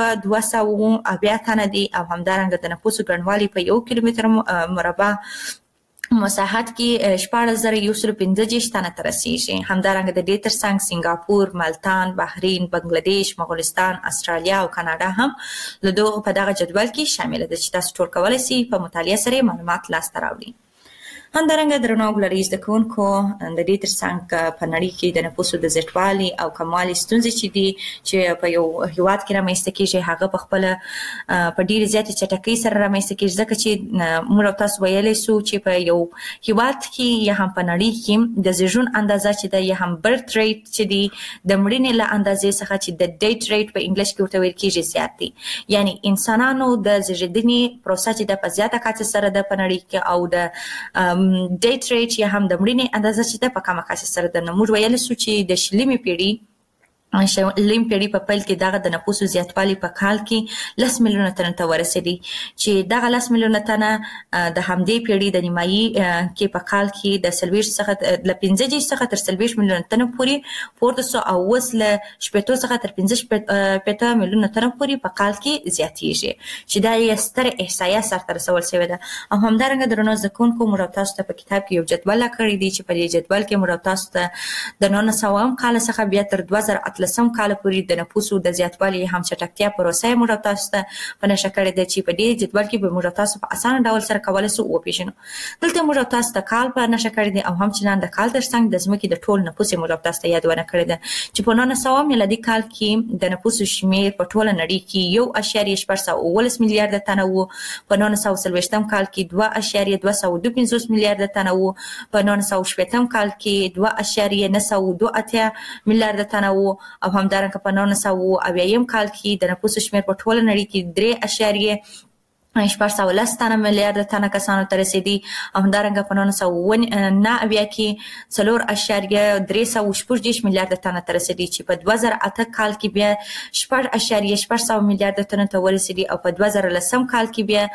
2200 تنه دی او همدارنګه د نفوسو ګڼوالي په 1 کیلومتر مربع مساحت کې 14115 تنه ته رسیږي. همدارنګه د دې ترڅنګ سنگاپور، مالتان، بحرین، بنگلاديش، مغولستان، استرالیا او کاناډا هم له دغه په دغه جدول کې شامل دي چې تاسو ټول کولای شئ په مطالعه سره معلومات لاسته راوړئ. همدارنګه درنو ګلري زده‌کوونکو د دې ترڅنګ په نړۍ کې د نفوسو د زیاتوالي او کموالي ستونزې چې دي چې په یو هیواد کې رامنځته کېږي هغه په خپل په ډېرې زیاتې چټکۍ سره رامنځته کېږي ځکه چې موږ تاسو ویلی سو چې په یو هیواد کې یا هم په نړۍ کې د زیږون اندازه چې ده یا هم برث ریټ چې دی د مړینې له اندازې څخه چې د ډیټ ریټ په انګلیش کې ورته ویل کېږي زیات دی. یعنی انسانانو د زیږېدنې پروسه چې ده په زیاته کچه سره ده په نړۍ کې او د ډیټ ریټ یا هم د مړینې اندازه چې ده په کمه کچه سره ده. نو موږ ویلی سو چې د شلمې پیړۍ په پیل کې دغه د نفوسو زیاتوالی په کال کې 10 میلیونه تنه ته ورسېدی چې دغه 10 میلیونه تنه د همدې پیړۍ د نیمایي کې په کال کې د 40 څخه ل 15 څخه تر 40 میلیونه تنه پورې پورته سو او اوس له 80 څخه تر 15 میلیونه تنه پورې په کال کې زیاتېږي چې دا یې ستر احصایه سرته رسول شوې ده. او همدارنګه درنو زکونکو موږ تاسو ته په کتاب کې یو جدول راکړی دی چې په دې جدول کې موږ تاسو ته د 1900 کال څخه بیا تر 2013 کال پورې د نفوسو د زیاتوالي هم چټکتیا پروسه موږ تاسو ته په نښه کړې ده چې په دې جدول کې به موږ تاسو په اسانه ډول سره کولای شو وپېژنو. دلته موږ تاسو ته کال په نښه کړې ده او هم چې د کال ترڅنګ د ځمکې د ټول نفوس موږ تاسو ته یادونه کړې ده چې په 1900 میلادي کال کې د نفوسو شمیر په ټوله نړۍ کې 1.419 میلیارډ تنه وو، په 1940 کال کې 2.225 میلیارډ تنه وو، په 1980 کال کې 2.928 میلیارډ تنه وو او همدارنګه په 1980 کال کې د نفوسو شمیر په ټوله نړۍ کې 3.8 تنه میلیارډ تنه کسانو ته رسیدي. او همدارنګه په 1990 کې 4.316 میلیارډ تنه ته رسیدي چې په 2008 کال کې بیا 4.6 میلیارډ تنه ته ورسیدي او په 2010 کال کې بیا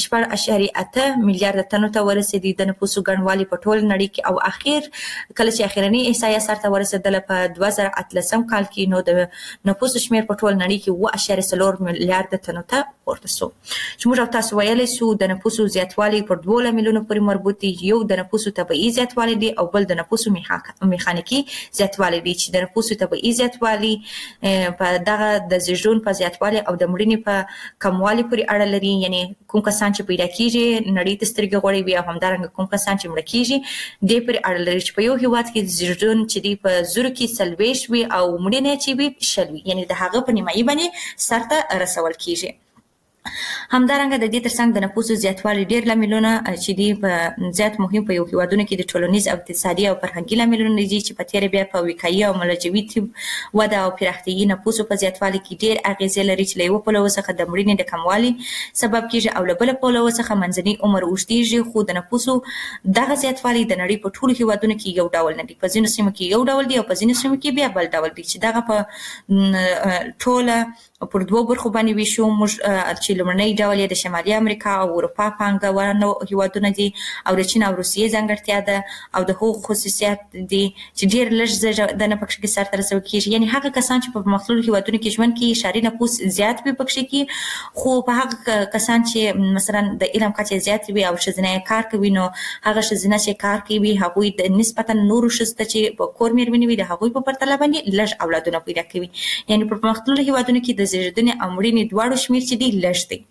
4.8 میلیارډ تنه ته ورسیدي د نفوسو ګڼوالي په ټول نړۍ کې. او اخر کله چې اخرنی احصایه سرته ورسېدله په 2013 کال کې نو د نفوسو شمیر په ټول نړۍ کې 2.4 میلیارډ تنه ته پورته شو چې موږ تاسو ویلی سو د نفوسو زیاتوالی پر 2 لاملونو پورې مربوط دي. یو د نفوسو طبیعي زیاتوالی دی او بل د نفوسو میخانیکي زیاتوالی دی چې د نفوسو طبیعي زیاتوالی په دغه د زیږون په زیاتوالی او د مړینې په کموالي پورې اړه لري. یعنی کوم کسان چې پیدا کیږي نړۍ ته سترګې غوړوي بیا همدارنګه کوم کسان چې مړه کیږي دې پورې اړه لري چې په یو هیواد کې زیږون چې دی په زرو کې 40 وي او مړینه چې وي 60 وي، یعنی د هغه په نیمایي باندې سرته رسول کیږي. همدارنګه د دې ترڅنګ د نفوسو زیاتوالی ډېر لاملونه چې دي په زیات مهم په یو هیوادونو کې د ټولنیز او اقتصادي او فرهنګي لاملونه دي چې په تېره بیا په وقایي او ملجوي طب وده او پراختیايي نفوسو په زیاتوالي کې ډېر اغېزې لري چې له یوه پلوه څخه د مړینې د کموالي سبب کېږي او له بله پلوه څخه منځني عمر اوږدېږي. خو د نفوسو دغه زیاتوالی د نړۍ په ټولو هیوادونو کې یو ډول نه دي، په ځینو سیمو کې یو ډول دي او په ځینو سیمو کې بیا بل ډول دي چې دغه په ټوله پر دوه برخو باندې ویشو. موږ چې لومړنی ډول یې د شمالي امریکا او اروپا پانګوالو هیوادونه دي او د چین او روسیې ځانګړتیا ده او د هغو خصوصیات دي چې ډېر لږ زیږېدنه پکښې کې سرته رسول کېږي. یعنې هغه کسان چې په پرمختللو هیوادونو کې ژوند کوي ښاري نفوس زیات وي پکښې کې، خو په هغه کسان چې مثلا د علم کچه زیات وي او ښځینه یې کار کوي نو هغه ښځینه چې کار کوي هغوی د نسبتا نورو ښځو ته چې په کور مېرمنې وي د هغوی په پرتله باندې لږ اولادونه پیدا کوي. یعنې په پرمختللو هیوادونو کې د زیږېدنې او مړینې دواړو شمیر چې دی لږ دی.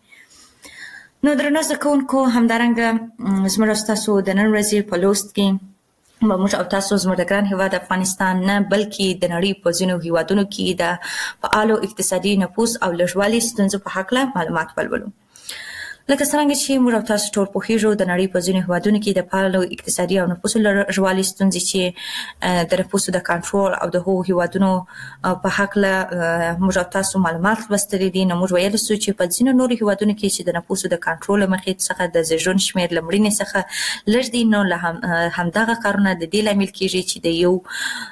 نو درنو زده کوونکو همدارنګه زموږ ستاسو د نن ورځې په لوست کې موږ او تاسو زموږ د ګران هیواد افغانستان نه بلکې د نړۍ په ځینو هیوادونو کې د فعالو اقتصادي نفوذ او لږوالي ستونزو په هکله معلومات ولولو. لکه څنګه چې موږ تاسو ټول پوهیږو د نړۍ په ځینو هیوادونو کې د فعالو اقتصادي او نفوذ لږوالي ستونزې چې د نفوذ د کنټرول او د هغو هیوادونو په هکله موږ تاسو معلومات لوستلي دي. نو موږ ویلی سو چې په ځینو نورو هیوادونو کې چې د نفوذ د کنټرول مخې څخه د زیږون شمېر له مړینې څخه لږ دي، نو له همدغه کارونه د دې لامل کېږي چې د یو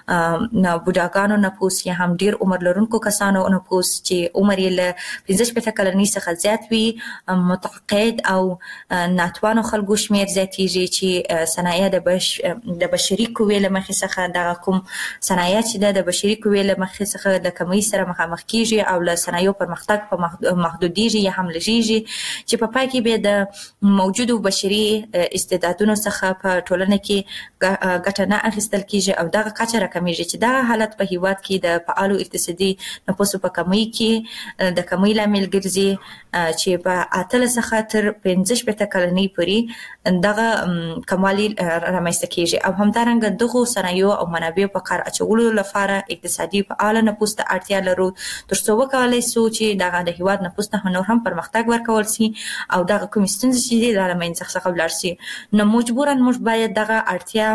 بوډاګانو نفوذ یا هم ډېر عمر لرونکو کسانو نفوذ چې عمر یې له 15 کلنۍ څخه زیات وي، قید او ناتوانو خلکو شمیر زیاتیږي چې صنایع د بشري قوې له مخې څخه دغه کوم صنایع چې د بشري قوې له مخې څخه د کمی سره مخامخ کیږي او له صنایعو پرمختګ په محدودیږي یا هم لږیږي، چې په پای کې به د موجودو بشري استعدادونو څخه په ټولنه کې ګټه نه اخیستل کیږي او دغه کچه راکمیږي، چې دغه حالت په هیواد کې د فعالو اقتصادي نفوذ په کمی کې د کمی لامل ګرځي، چې په 18 څخه تر 15 کلنۍ پورې دغه کموالی رامنځته کیږي او همدارنګه دغه صنایعو او منابعو په کار اچولو لپاره اقتصادي فعال نفوذ ته اړتیا لرو ترڅو وکولای شو چې دغه د هیواد نفوذ ته نور هم پرمختګ ورکول شي او دغه کوم ستونزې چې د لمنځه څخه ولاړ شي. نو مجبوراً موږ باید دغه اړتیا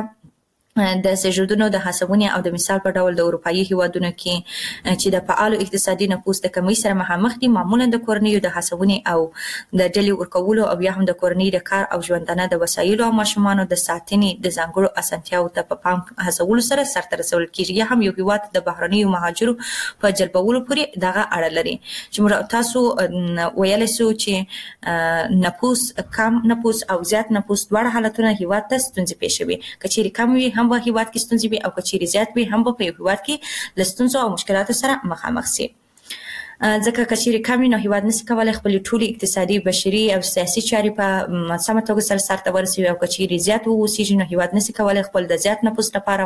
د سجودونو د حسابونې او د مثال په ډول د اروپایي هیوادونو کې چې د فعالو اقتصادي نفوذ د کمی سره مخامخ دي، معمولا د کورنیو د حسابونې او د ډلې ورکولو او یا هم د کورنۍ د کار او ژوندانه د وسایلو او ماشومانو د ساتنې د ځانګړو اسانتیاو ته په پام هڅولو سره سرته رسول کیږي، یا هم یو هیواد د بهرنیو مهاجرو په جلبولو پورې دغه اړه لري. چې موږ تاسو ویلی سو چې نفوذ کم نفوذ او زیات نفوذ دواړه حالتونه هیواد ته ستونزې پېښوي، که چیرې کم وي هم په هیواد کې ستونزې وي او که چیرې زیات وي هم په هیواد کې له ستونزو او مشکلاتو سره مخامخ شي. ځکه که چیرې کم وي نو هیواد نشي کولی خپلې ټولې اقتصادي، بشري او سیاسي چارې په سمه توګه سره سرته ورسوي، او که چیرې زیات واوسېږي نو هیواد نشي کولی خپل د زیات نفوذ لپاره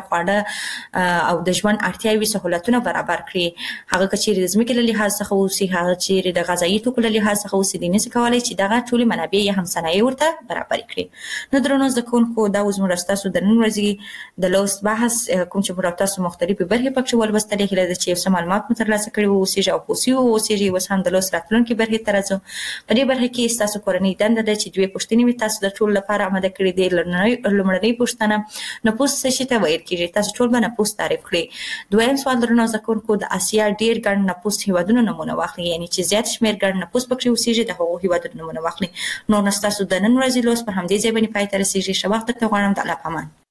خواړه او د ژوند اړتیاوې سهولتونه برابر کړي. هغه که چیرې د ځمکې له لحاظ څخه واوسي، هغه چیرې د غذایي توکو له لحاظ څخه واوسي، دوی نشي کولی چې دغه ټولې منابع یا هم صنایع ورته برابر کړي. نو درنو زده کوونکو، دا اوس موږ ستاسو د نن ورځې د لوست بحث کوم چې موږ تاسو مختلفې برخې پکې ولوستلې، هیله ده چې یو څه معلومات مو ترلاسه کړي واوسېږي او پوه شوي واوسېږي. اوس هم د لوست راتلونکي برخې ته راځو. په دې برخه کې ستاسو کورنۍ دنده ده چې دوې پوښتنې مې تاسو د ټول لپاره آماده کړې دي. لومړنۍ پوښتنه، نفوذ څه شي ته ویل کېږي؟ تاسو ټول به نفوذ تعریف کړئ. دویم سوال، درنو زده کوونکو، د اسیا ډېر ګڼ نفوذ هیوادونو نمونه واخلئ، یعنی چې زیات شمېر ګڼ نفوذ پکې اوسېږي د هغو هیوادونو نمونه واخلئ. نو نو ستاسو د نن ورځې لوست پر همدې ځای باندې پای ته رسېږي. ښه وخت درته غواړم. د الله په امان.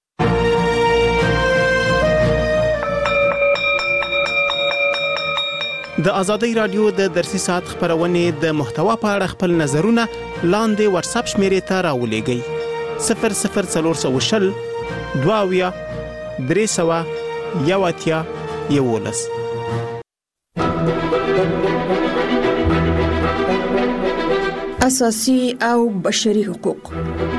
د آزادۍ رادیو د درسي ساعت خبرونې د محتوا په اړه خپل نظرونه لاندې واتس اپ شمیرې ته راولېږئ: 00420 22 300 11. اساسي او بشري حقوق.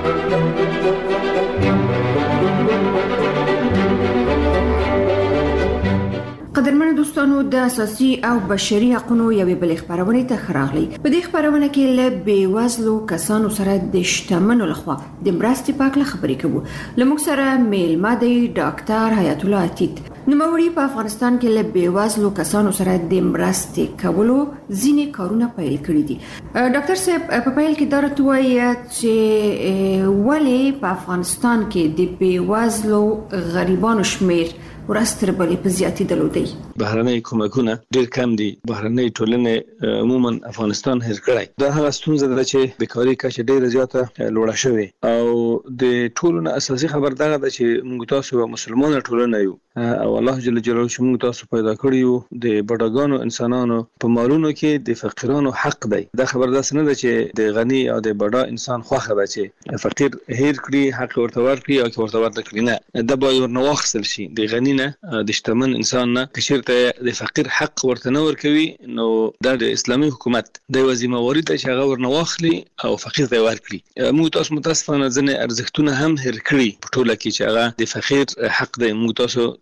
قدرمن دوستانو، د اساسي او بشري حقوقو یوې بلې خبرونه ته خراغلي. په دې خبرونه کې له بیوزلو کسانو سره د شتمنو لخوا د مرستې په اړه خبرې کوو. لموږ سره میلمه دی ډاکټر حیات الله عتیق. نوموړي په افغانستان کې له بیوزلو کسانو سره د مرستې کولو ځینې کارونه پیل کړي دي. ډاکټر صاحب، په پیل کې دا راته وایي چې ولې په افغانستان کې د بیوزلو غریبانو شمیر ورستر بلې په زیاتېدلو دی؟ بهرنۍ کومکونه ډېر کم دي. بهرنۍ ټولنې عموما افغانستان هېر کړی. دا هغه ستونزه ده چې بیکاري کچه ډېره زیاته لوړه شوې، او د ټولو نه اساسي خبر دغه ده چې موږ تاسو یوه مسلمانه ټولنه یو، او الله جل جلاله چې موږ تاسو پیدا کړي یو د بډاګانو انسانانو په مالونو کې د فقیرانو حق دی. دا خبر داسې نه ده چې د غني او د بډا انسان خوښه ده چې فقیر هېر کړي، حق ورته ورکړي او که ورته ورته کړي. نه، دا باید ورنه واخیستل شي. د غني نه، د شتمن انسان نه که چېرته د فقیر حق ورته نه ورکوي، نو دا د اسلامي حکومت د یوه ذمهواري ده چې هغه ورنه واخلي او فقیر ته یې ورکړي. موږ تاسو متاسفانه ځینې ارزښتونه هم هېر کړي په ټوله کې چې هغه د فقیر حق دی. موږ تاسو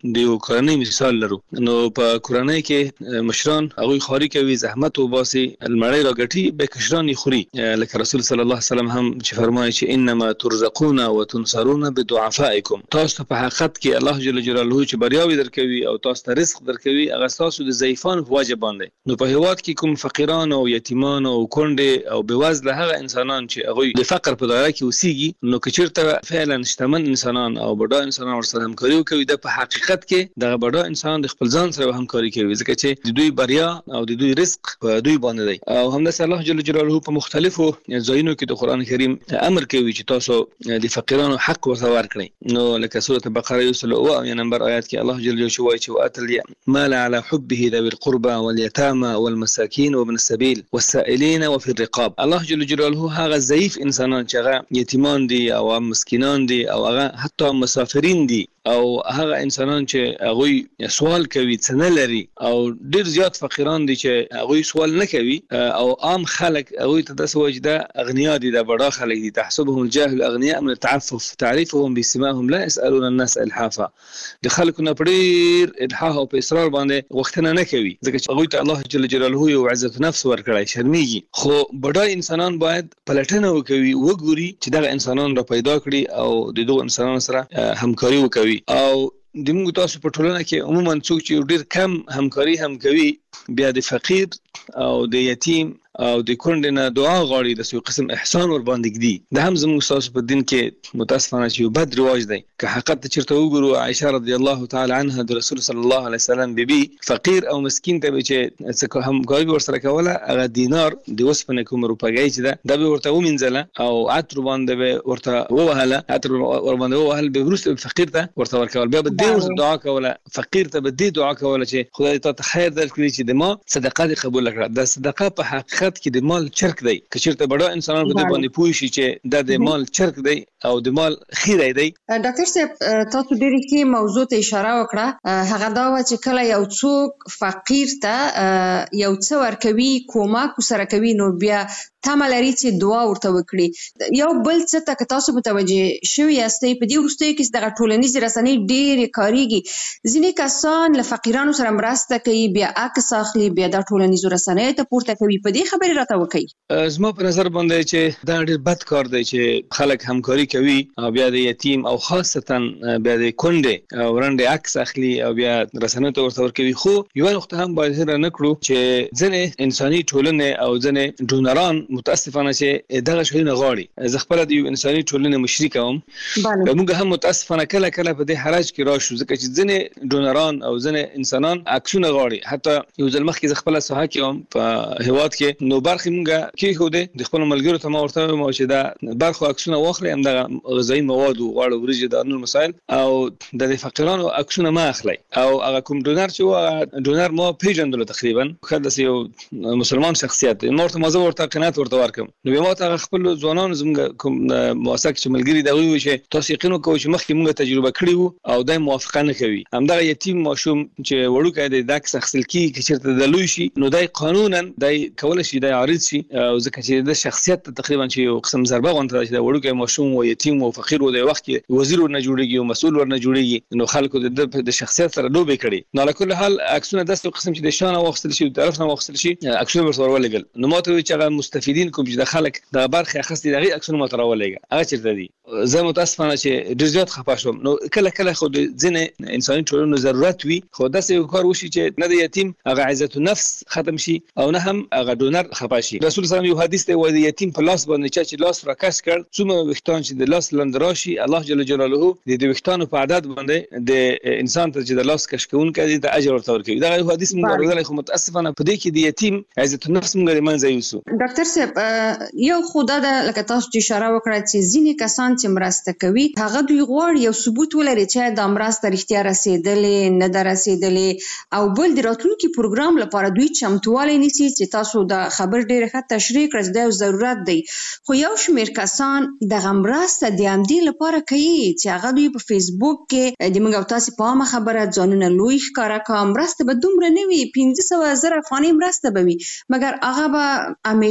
د یو کورنۍ مثال لرو. نو په کورنۍ کې مشران هغه خاري کوي، زحمت وباسي، المړی راګټي، به کشران خوري. لکه رسول صلی الله علیه وسلم هم چې فرمایي چې انما ترزقون وتنصرون بدعفائکم، تاسو په حقیقت کې الله جل جلاله چې بریاوي درکوي او تاسو ته رزق درکوي هغه تاسو د ضعیفانو په وجه باندې. نو په هیواد کې کوم فقیران او یتیمان او کونډې او بېوزله هغه انسانان چې هغه د فقر په دایره کې اوسېږي، نو که چېرته فعلا شتمن انسانان او بډا انسانان ورسره همکاري وکوي، د په حقیقت کې دغه بډا انسان د خپل ځان سره همکاري کوي، ځکه چې د دوی بریا او د دوی رزق په دوی باندې دی. او همداسې الله جل جلاله په مختلفو ځایونو کې د قرآن کریم امر کوي چې تاسو د فقیرانو حق ورته ورکړئ. نو لکه سورة بقره 107 نمبر آیات کې الله جل جلاله وایي چې وآتى المال على حبه ذوي القربى واليتامى والمساكين وابن السبيل والسائلين وفي الرقاب. الله جل جلاله هغه ضعیف انسانان چې هغه یتیمان دي او مسکینان دي او هغه حتی مسافرین دي او هغه انسانان چې هغه سوال کوي څه نه لري او ډیر زیات فقیران دي چې هغه سوال نه کوي او عام خلک هغه ته د سوجده اغنیا دي، د بڑا خلک دي. تحسبهم الجاهل اغنياء من التعفف تعرفهم بسماهم لا يسالون الناس الحافا. د خلکو نه ډیر الحاح او په اصرار باندې وختونه نه کوي، ځکه چې هغه ته الله جل جلاله یو عزت نفس ورکړی، شرمېږي. خو بڑا انسانان باید پلټنه وکوي، وګوري چې دغه انسانان را پیدا کړي او د دوه انسانانو سره همکاري وکوي. او د موږ تاسو په ټولنه کې عموما څوک چې ډیر کم همکاري هم کوي، بیا د فقیر او د یتیم او د کونډې نه دعا غواړي، د یو قسم احسان ور باندې ږدي. د هم زموږ تاسو په دین کې متاسفانه چې یو بد رواج دی. که حقیقت چیرته وګورو، عائشه رضی الله تعالی عنها د رسول صلی الله علیه وسلم بیبي فقیر او مسکین ته چې څه همکاري ورسره کوله، هغه دینار د وسپنې کوم روپۍ چې ده به ورته ومنځله او عطر باندې به ورته ووهله، عطر ور باندې ووهل، به وروسته فقیر ته ورته ورکول، بیا به دې دعا کوله، فقیر ته به دې دعا کوله چې خدای ته خیر درکړي چې د ما صدقه دې قبول کړه. د صدقه په حقیقت کې د مال چرک دی. که چېرته بډا انسانان په دې باندې پوه شي چې د مال چرک دی او د مال خیره دی. ډاکټر صاحب تاسو ډېرې ښې موضوع ته اشاره وکړه، هغه دا وه چې کله یو څوک فقیر ته یو څه ورکوي، کومک ورسره کوي، نو بیا تمه لري چې دعا ورته وکړي. یو بل څه ته که تاسو متوجه شوي یاستئ، په دې وروستیو کې دغه ټولنیزې رسنۍ ډېرې کارېږي. ځینې کسان له فقیرانو سره مرسته کوي، بیا عکس اخلي، بیا دا ټولنیزو رسنیو ته پورته کوي. په دې خبرې راته وکړئ. زما په نظر باندې چې دا ډېر بد کار دی چې خلک همکاري کوي او بیا د یتیم او خاصتا بیا د کونډې او رنډې عکس اخلي او بیا رسنیو ته ورته ورکوي. خو یوه نقطه هم باید هېره نه کړو چې ځینې انساني ټولنې او ځینې ډونران متاسفانه چې دغه شیونه غواړي. زه خپله د یو انساني ټولنې مشري کوم. موږ هم متاسفانه کله کله په دې حرج کې راشو، ځکه چې ځینې ډونران او ځینې انسانان عکسونه غواړي. حتی یو ځل مخکې زه خپله ساحه کې وم په هېواد کې، نو برخې موږ کېښودې، د خپلو ملګرو ته ما ورته وویل چې دا برخو عکسونه واخلئ، همدغه غذایي مواد و غوړ وریجې دا نور مسایل، او د فقیرانو عکسونه مه اخلئ. او هغه کوم ډونر چې و، هغه ډونر ما پېژندلو تقریبا، ښه داسې یو مسلمان شخصیت دی. ما ورته قناعت ورته ورکړم. نو بیا ما ته خپل ځوانانو زموږ کوم موثق چې ملګري دغه وویل چې تاسو یقین وکړئ چې مخکې موږ تجربه کړې وو او دا موافقه نه کوي. همدغه یتیم ماشوم چې وړوکی دی، دا عکس اخیستل کېږي، که چېرته د لوی شي نو دا قانونا دا کولی شي دا عارض شي، ځکه چې د شخصیت ته تقریبا چې یو قسم ضربه غونډه ده چې دا وړوکی ماشوم و یتیم و فقیر و، د وخت کې وزیر ورنه جوړېږي او مسؤل ورنه جوړېږي، نو خلکو د شخصیت سره لوبې کړي. نو علی کل حال عکسونه داسې یو قسم چې د شا نه واخیستل شي، د طرف نه واخیستل شي، عکسونه ورته ورولېږل. نو ما ته وویل چې هغه مستفیدین کوم چې د خلک د برخې اخیستې د هغې عکسونه ما ته راولېږه، هغه چېرته دي؟ زه متاسفانه چې ډېر زیات خفه شوم. نو کله کله خو د ځینې انساني ټولنو ضرورت وي، خو داسې یو کار وشي چې نه د یتیم هغه عزت النفس ختم شي او نه هم هغه ډونر خفه شي. رسول صلی الله علیه وسلم یو حدیث دی، وایي د یتیم په لاس باندې چا چې لاس راکش کړ، څومره ویښتان چې د لاس لاندې راشي، الله جل جلاله د ویښتانو په عدد باندې د انسان ته چې د لاس کش کوونکی دی د اجر ورته ورکوي. دغه یو حدیث موږ اورېدلی، خو متاسفانه په دې کې د یتیم عزت النفس موږ د منځه یوسو. ډاکټر صاحب یو خو دا ده، لکه تاسو چې اشاره وکړه چې ځینې کسان چې مرسته کوي هغه دوی غواړي یو ثبوت ولري چې دا مرسته رښتیا رسېدلې نه ده رسېدلې، او بل د راتلونکي پروګرام لپاره دوی چمتووالی نیسي چې تاسو دا خبر ډېره ښه تشریح کړه چې دا یو ضرورت دی. خو یو شمېر کسان دغه مرسته د همدې لپاره کوي چې هغه دوی په فیسبوک کې د موږ او تاسې په عامه خبره ځانونه لوی ښکاره کړه، مرسته به دومره نه وي، 500,000 افغانۍ مرسته به وي، مګر هغه به همیشه فیسبوک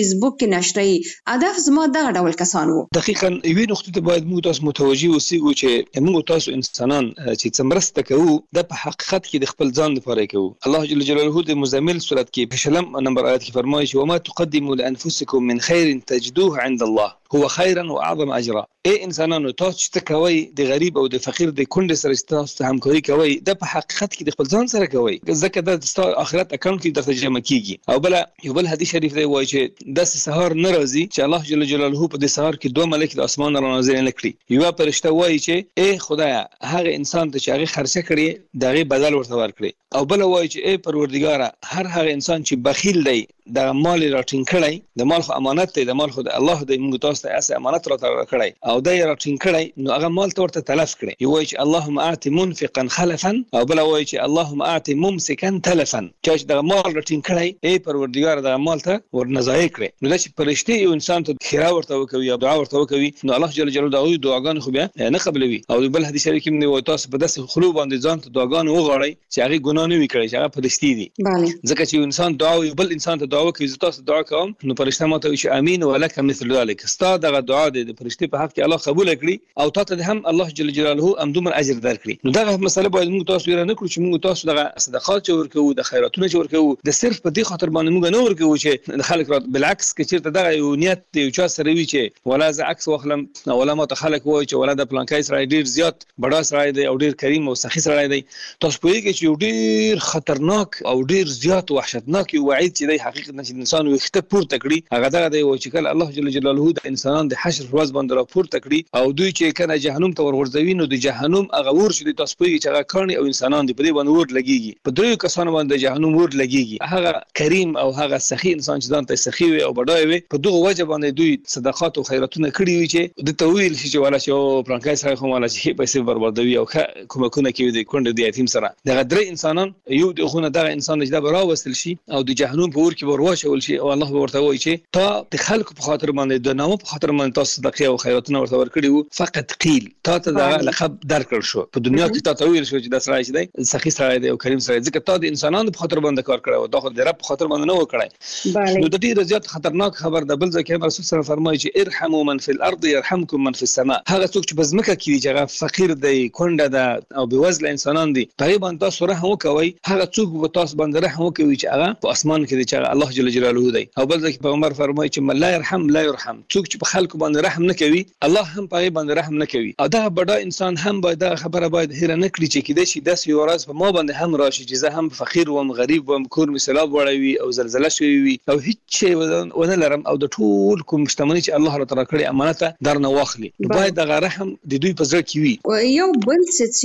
فیسبوک کې نشري هدف زما دغه ډول کسان وو. دقیقاً یوې نقطې ته باید موږ تاسو متوجي اوسېږو چې موږ تاسو انسانان چې څه مرسته کوو د په حقیقت کې د خپل ځان لپاره کوو. الله جل جلاله د مزمل سورت کې په 20 نمبر آیت کې فرمایي چې وما تقدموا لانفسکم من خیر تجدوه عند الله هو خيرا واعظم اجرا. انسانانو تاسو چې کوي د غریب او د فقیر د کونډې سره تاسو همکاري کوي د په حقیقت کې د خپل ځان سره کوي ځکه د آخرت اکاونټ کې درته جمع کیږي. او بل حدیث شریف دی وایي چې د سحر ناراضي چې الله جل جلاله په دې سحر کې دوه ملائکه د اسمان را نازل نکړي. یو فرشته وایي چې ای خدایا هغه انسان ته چې هغه خرچه کړي دغه بدل ورته ورکړي. او بل وایي چې ای پروردګار هغه انسان چې بخیل دی د مال راټینګ کړي د مال خو امانت دی د مال خو د الله د موږ تاسو ته اسه امانت راته کړی او د راټینګ کړي نو هغه مال ورته تلف کړي. یو وایي چې اللهم اعط منفقا خلفا او بل وایي چې اللهم اعط ممسكا تلفا چې د مال راټینګ کړي ای پروردګار د مال ته ورنځای کړي. نو چې فرشتي یو انسان ته خیره ورته وکوي او دعا ورته وکوي نو الله جل جلاله دغه دعاګان خو بیا نه قبلوي. او بل حدیث شریف کې موږ تاسو په داسې خلو باندې ځان ته دعاګان وغواړي چې هغه ګناه نه وي کړی چې هغه فرشتي دي. ځکه چې انسان دعا وي بل انسان ته دعا کوي تاسو دعا کوم نو فرشته ماته وي چې امين ولک مثل ذلك ستا دغه دعا د فرشتي په حق کې الله قبول کړي او تاسو هم الله جل جلاله امدومر اجر درکړي. نو دغه مسله باید موږ تاسو یې نه کړو چې موږ تاسو دغه صدقات چې ورکوو د خیراتونو چې ورکوو د صرف په دې خاطر باندې موږ نه ورکوو چې د خلک بالعکس کې چیرته دغه یو نیت دی چې سره وی چې ولا ز عکس واخلم ولا ما ته خلک وای چې ولا د پلانکای سره ډیر زیات بڑا سره دی او ډیر کریم او سخی سره دی. تاسو په کې چې ډیر خطرناک او ډیر زیات وحشتناک وعید چې د حقیقت نه انسان وخته پورته کړي هغه دغه دی چې کله الله جل جلاله د انسانان د حشر ورځ باندې را پورته کړي او دوی چې کنه جهنم ته ورغورځوي نو د جهنم هغه ور شي د تاسو په چې هغه کړنی او انسانان د په دې باندې ور لګيږي په دریو کسانو باندې جهنم ور لګيږي. هغه کریم او هغه سخی انسان چې ځان ته سخی وي او بډای وي په دغه وجه باندې دوی صدقات او خیراتونه کړی وي چې د تویل شي چې ولا چې پلانکای سره کوم ولا چې پیسې بربادوي او کومه کوي د کونډه د یتیم سره دغه درې انسانان یو د خونه دغه انسان چې دا راوستل شي او د جهنم په ور کې ورواچول شي او الله ورته وایي چې تا د خلکو په خاطر باندې د نامو په خاطر باندې تاسو صدقه او خیراتونه ورته ورکړي وو فقط قیل تا ته دا لقب درکړ شو په دنیا کې تا تویل شو چې د سړی چې دی سخی سړی دی او کریم سړی ځکه تا د انسانانو په خاطر باندې کار کړو دا خو د رب په خاطر باندې نه وکړای. نو د دې زیات خطرناک خبر د بل ځکه رسول صلی الله فرمایي چې ارحموا من فی الارض يرحمكم من فی السماء. هغه څوک چې بزمکه کې چې هغه فقیر دی کونډه ده او بوزله انسانان دي په باندې تاسو رحم وکوي. هغه څوک په تاسو باندې رحم وکوي چې هغه په اسمان کې دی چې الله جل جلاله دی. او بل ځکه پیغمبر فرمایي چې من لا يرحم لا يرحم څوک چې په خلکو باندې رحم نه کوي الله هم په باندې رحم نه کوي. او دا بډا انسان هم باید دا خبره باید هیر نه کړي چې کله شي داسې یو ورځ په ما باندې هم راشي چې زه هم فقیر وم غریب وم کور می سیلاب وړوي او زلزلہ شوی وي او هیڅ شی ونه لرم او د ټول کوم شتمنۍ چې الله تعالی کړی امانت درنه واخلي باید د رحم د دوی په ځای کې وي. یو بل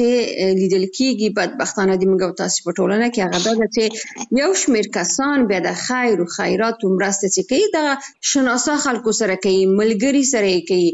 څه لیدل کېږي بدبختانه د موږ تاسو په ټولنه کې هغه دا چې یو شمېر کسان به د خیر او خیرات مرسته کوي د شناسا خلکو سره کوي ملګری سره کوي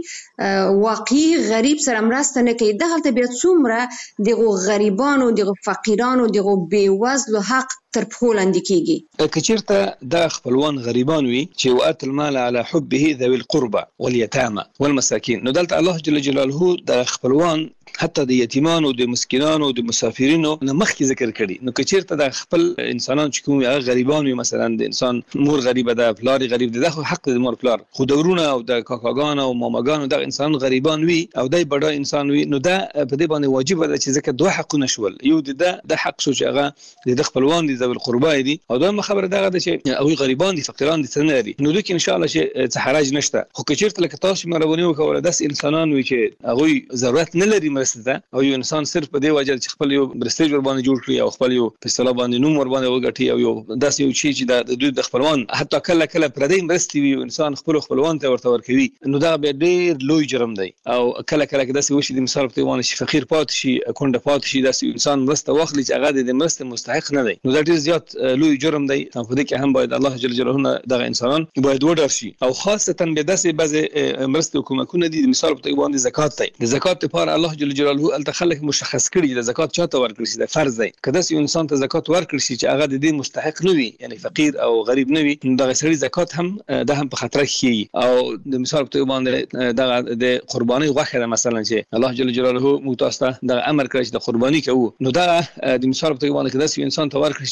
واقعي غریب سره مرسته نه کوي. دغه بیا څومره دغه غریبانو دغه فقیرانو دغه بیوزلو حق تر پښو لاندې کیږي. کچیرته د خپلوان غریبان وي چې وات المال على حبه ذوي القربى واليتامى والمساكين نو دلته الله جل جلاله د خپلوان حتی د یتیمانو د مسکینانو د مسافرینو نه مخکې ذکر کړي. نو کچیرته د خپل انسانان چې کوم هغه غریبان وي مثلا د انسان مور غریبه ده پلار غریب ده خو حق د مور پلار خو دورونه او د کاکاګان او ماماګان د انسان غریبان وي او دای بډا انسان وي نو دا په دې باندې واجب ده چې ځکه دوه حقونه شول. یو د حق شو چې هغه د خپلوان دي ذوي القربى دي او دا خبره دغه ده چې او غریبان دي فقیران دي څنګه دي نو دوی ان شاء الله چې څه حرج نشته. خو کچیرته لکه تاسو مهرباني وکړئ داس انسانان وي چې هغه ضرورت نه لري مرسته او یو انسان صرف په دې وجه چې خپل یو برستیج ور باندې جوړ کړي او خپل یو په اصطلاح باندې نوم ور باندې وګټي او یو داس یو شی چې د دوی د خپلوان حتی کله پردې مرستي وي انسان خپلوان ته ورته ورکوي نو دا به ډیر لوی جرم دی. او کله داس یو شی د مثال په توګه شي فقیر پات شي کونډه پات شي داس انسان مرسته واخلي چې هغه د مرسته مستحق نه دی نو دا ډیر زیات لوی جرم دی. په دې کې هم باید الله جل جلاله دغه انسانان باید وډار شي او خاصه به داسې بعض مرسته حکومتونه دي مثال په توګه باندې زکات دی. د زکات لپاره الله جل جلاله التخلق مشخص کړي د زکات چاته ورکړي شي د فرض دی. کله چې انسان ته زکات ورکړي شي چې هغه د دې مستحق نه وي یعنی فقیر او غریب نه وي دغه سړي زکات هم د هم په خطر کې او د مثال په توګه باندې د قرباني غوښه مثلا چې الله جل جلاله متاسفه د امر کړی چې د قرباني کوو نو دا د مثال په توګه باندې کله چې انسان ته ورکړي چې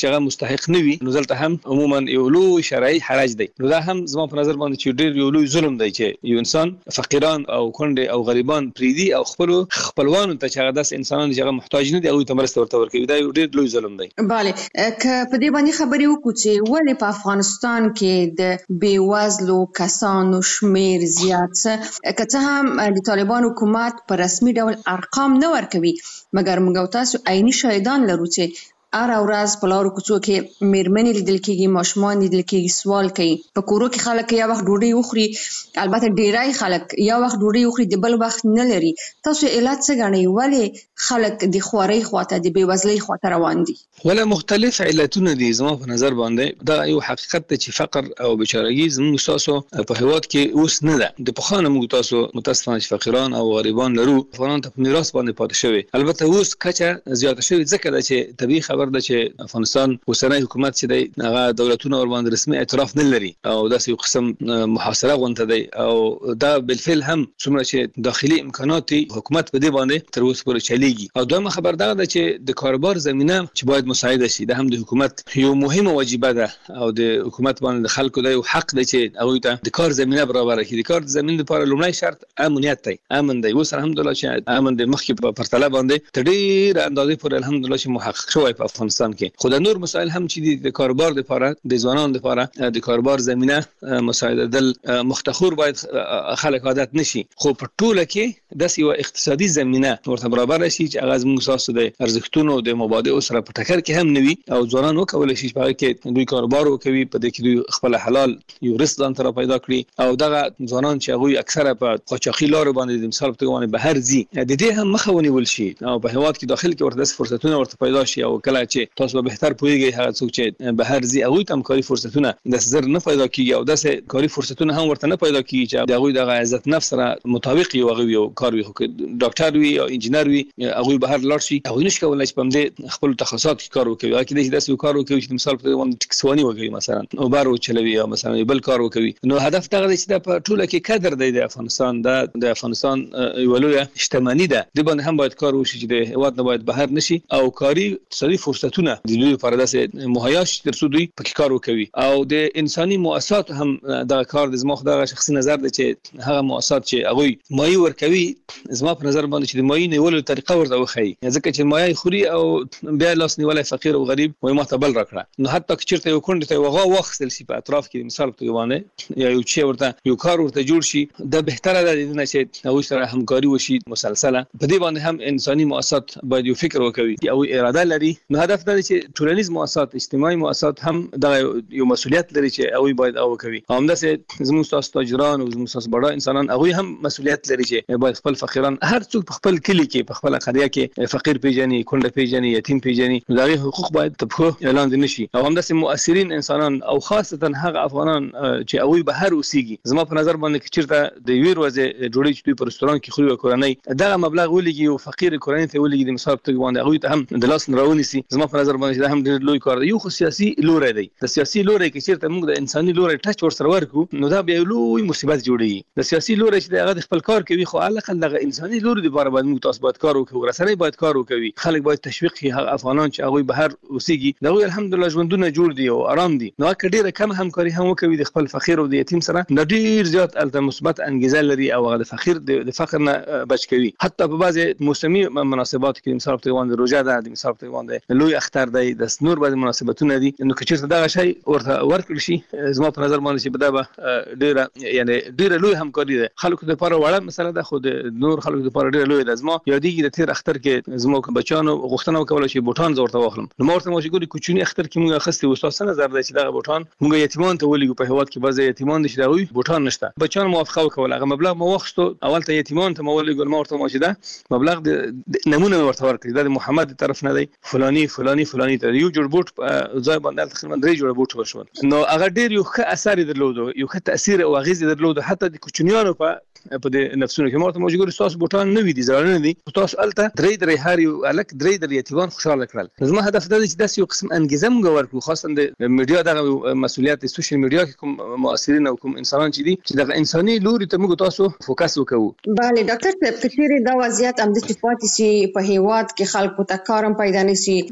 چې هغه مستحق نه وي نو دلته هم عموما یو لوی شرعي حرج دی. نو دا هم زما په نظر باندې چې ډیر یو لوی ظلم دی چې یو انسان فقیران او کونډې او غریبان پریدي او خپلوانو ته چې هغه داس انسانان چې هغه محتاج نه دي او ته مرسته ورته ورکوي. دا یو ډیر لوی ظلم دی. bale که په دې باندې خبرې وکړو چې ولې په افغانستان کې د بیوزلو کسانو شمیر زیات څه که څه هم د طالبان حکومت په رسمي ډول ارقام نه ورکوي مګر موږ تاسو عیني شاهدان لرو چې هر ورځ په لارو کوڅو کې میرمنې لیدل کېږي، ماشومان لیدل کېږي، سوال کوي. په کورو کې خلک یا وخت ډوډۍ وخوري، البته ډیری خلک یا وخت ډوډۍ وخوري د بل وخت نه لري. تاسو علت څه ګڼئ ولې خلک د خوارۍ خواته د بیوزلۍ خواته روان دي؟ ولا مختلف علتونه دي زما په نظر باندې. دا یو حقیقت دی چې فقر او بیچارهګي زموږ تاسو په هیواد کې اوس نه ده. د پخوانه موږ تاسو متاسفانه فقیران او غریبان لرو، افغانان ته په میراث باندې پاتې شوی. البته اوس کچه زیاته شوی ځکه چې طبيعي خبر ده چې افغانستان اوسنی حکومت چې دی هغه دولتونه ور باندې رسمي اعتراف نه لري او داسې یو قسم محاصره غونډه دی او دا بالفعل هم څومره چې داخلي امکانات حکومت په دې باندې تر اوسه پورې چلیږي. او دویمه خبر ده چې د کاروبار زمينه چې باید مساعده شي، دا هم د حکومت یو مهمه واجبه ده او د حکومت باندې د خلکو د حق دی چې هغه ته د کار زمينه برابر کړي. د کار زمينه لپاره لومړی شرط امنیت دی. امن دی. اوس الحمدلله چې امن د مخکې په پرتله باندې تر ډیره اندازې پورې الحمدلله چې محقق شوی په افغانستان کې. خو د نور مسائل هم چې د کاروبار لپاره د ځوانانو لپاره د کاروبار زمينه مساعده دل مختخور باید خلک عادت نشي. خو په ټوله کې د یو اقتصادي زمينه ورته برابر شي چې هغه زموږ اساس د ارزښتونو د مبادئ سره په ټکر کې هم نوي او ځوانان وکولای شي په کې دوی کاروبار وکوي، په دې کې دوی خپل حلال یو رزق ځان ته پیدا کړي او دغه ځوانان چې هغه اکثره په قاچاقي لارو باندې د مثال په توګه بهر ځي د دې هم مخه ونیول شي او په هیواد کې داخل کې ورته فرصتونه ورته پیدا شي او کله چې تاسو به بهتر پوهیږئ هغه څوک چې بهر ځي هغه تم کاری فرصتونه د زر نه پیدا کیږي او داسې کاری فرصتونه هم ورته نه پیدا کیږي چې هغه د عزت نفس سره مطابق یو کار وي. ډاکټر وي او انجینر وي هغه بهر لاړ شي هغه نشي کولای چې په دې خپل تخصصات کې کار وکړي. هغه کې داسې کار وکړي چې مثال په توګه ټکسوانی وکړي مثلا او بار وچلوي یا مثلا بل کار وکړي. نو هدف دغه دی چې په ټوله کې قدر دی د افغانستان د افغانستان یو لوی شتمنۍ ده. د باندې هم باید کار وشي چې د هیواد نه باید بهر نشي او کاری اقتصادي فرصتونه د دوی لپاره داسې مهیا شي تر څو دوی پکې کار وکړي. او د انساني مؤسسات هم دا کار د زما خدای شخصي نظر دی چې هغه مؤسسات چې هغه مایي ورکوي زما په نظر باندې چې د مایي نیولو طریقه ورته وخی ځکه چې مایي خوري او بیا لاس نیولای فقیر او غریب وای ما ته بل راکړه. نو حتی که چیرته یو کونډه ته وغه وخصل شي په اطراف کې مثال په توګه یا یو چې ورته یو کار ورته جوړ شي دا بهتره ده چې هغه سره همکاري وشي مسلسله. په دې باندې هم انساني مؤسسات باید یو فکر وکړي او اراده لري. نو هدف دا دی چې ټولنیز مؤسسات اجتماعي مؤسسات هم دا یو مسؤلیت لري چې هغه باید او کوي. همداسې زموږ تاسو تاجران او زموږ تاسو بڑا انسانان هغه هم مسؤلیت لري چې باید خپل فقیران هر څوک په خپل کلی کې په خپل قريه کې فقیر پیژني، کونډه پیژني، یتیم پیژني. دغه حقوق باید په اعلان دي نشي. او همداسې مؤثرین انسانان او خاصتا هغه افغانان چې هغه بهر اوسېږي زما په نظر باندې چې چیرته د ویر وځي ډوډۍ چې په رستوران کې خوري کورنۍ دغه مبلغ ولګي او فقیر کورنۍ ته ولګي د مثال په توګه باندې هغه ته هم د لاس راونی سي. زما په نظر باندې دا هم ډېر لوی کار دی. یو خو سیاسي لوري دی. د سیاسي لوري کې چیرته موږ د انساني لوري ټچ ور سره ورکو نو دا به لوی مصیبت جوړي. د سیاسي لوري چې هغه خپل کار کوي خو علاقه دغه انساني لوري د بار باندې موږ تاسو باید کار وکړو، رسنۍ باید کار وکړي، خلک باید تشویق شي. هغه افغانان چې هغه بهر اوسېږي دا الحمدلله ژوندونه جوړ دي او آرام دي. نو که ډیره کم همکاري هم وکوي د خپل فقیر او د یتیم سره د ډیر زیات الته مثبت انګیزه لري او هغه د فقیر د فقر نه بچ کوي. حتی په بعضي موسمي مناسبات کې مثال په توګه روزه ده، د مثال په توګه لوی اختر دی، د نور بعضي مناسبتونه دي. نو که چیرته دغه شی ورته ورکړل شي زما په نظر باندې چې بده ډیره یعنی ډیره لوی همکاري ده. خلکو لپاره وړه مسله ده خو د نور خلکو لپاره ډیره لوی ده. زما یادېږي د تیر اختر کې زما بچانو غوښتنه وکوله چې بوټان زورته واخلم. نو ورته مو چې ګوري کوچنی اختر کې موږ اخستې استاد نظر دی چې دغه بوټان موږ یتیمان ته ولګو. په هیواد کې بعضي یتیمان دي چې دغه بوټان نشته. بچان موافقه وکوله. هغه مبلغ مو واخستو اول ته یتیمان ته ولګو. نو ورته مو چې دا مبلغ د نمونه ورته ورکړي د محمد طرف نه دی فلانی فلانی فلانی ته یو جوړ بوټ ځای باندې تقریبا 3 جوړ بوټ وشول. نو هغه ډیر یو ښه اثر درلود، یو ښه تاثیر او غیزه درلود حتی د کوچنیانو په دې نفسونو کې. مرته موجود تاسو بوټان نه وي دي ځړنه دي تاسو الته درې هر یو الک درې یتیمان خوشاله کړل. زما هدف دا دی چې داسې یو قسم انګیزه موږ ورکړو خاصه د میډیا دغه مسؤلیت د سوشل میډیا کې کوم مؤثرین او کوم انسانان چې دي چې دغه انساني لوري ته موږ تاسو فوکس وکړو. bale ډاکټر صاحب کثیر دا وضعیت هم د صفات سي په هیواد کې خلکو ته کارم پیدا نشي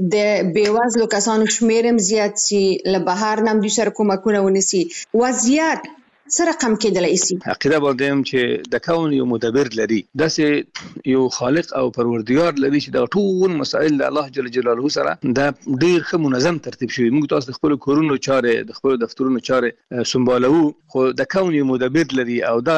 د بیوزلو کسانو شمیرم زیات سي، له بهر نم دوی سره کومکونه ونیسي، وضعیت څه رقم کېدلی شي؟ عقیده باندې چې د کون یو مدبر لري، داسې یو خالق او پروردگار لري چې د ټول مسائل د الله جل جلاله سره د ډیر ښه منظم ترتیب شوی. موږ تاسو د خپل کورونو چارې د خپل دفترونو چارې سمبالو، خو د کون یو مدبر لري او دا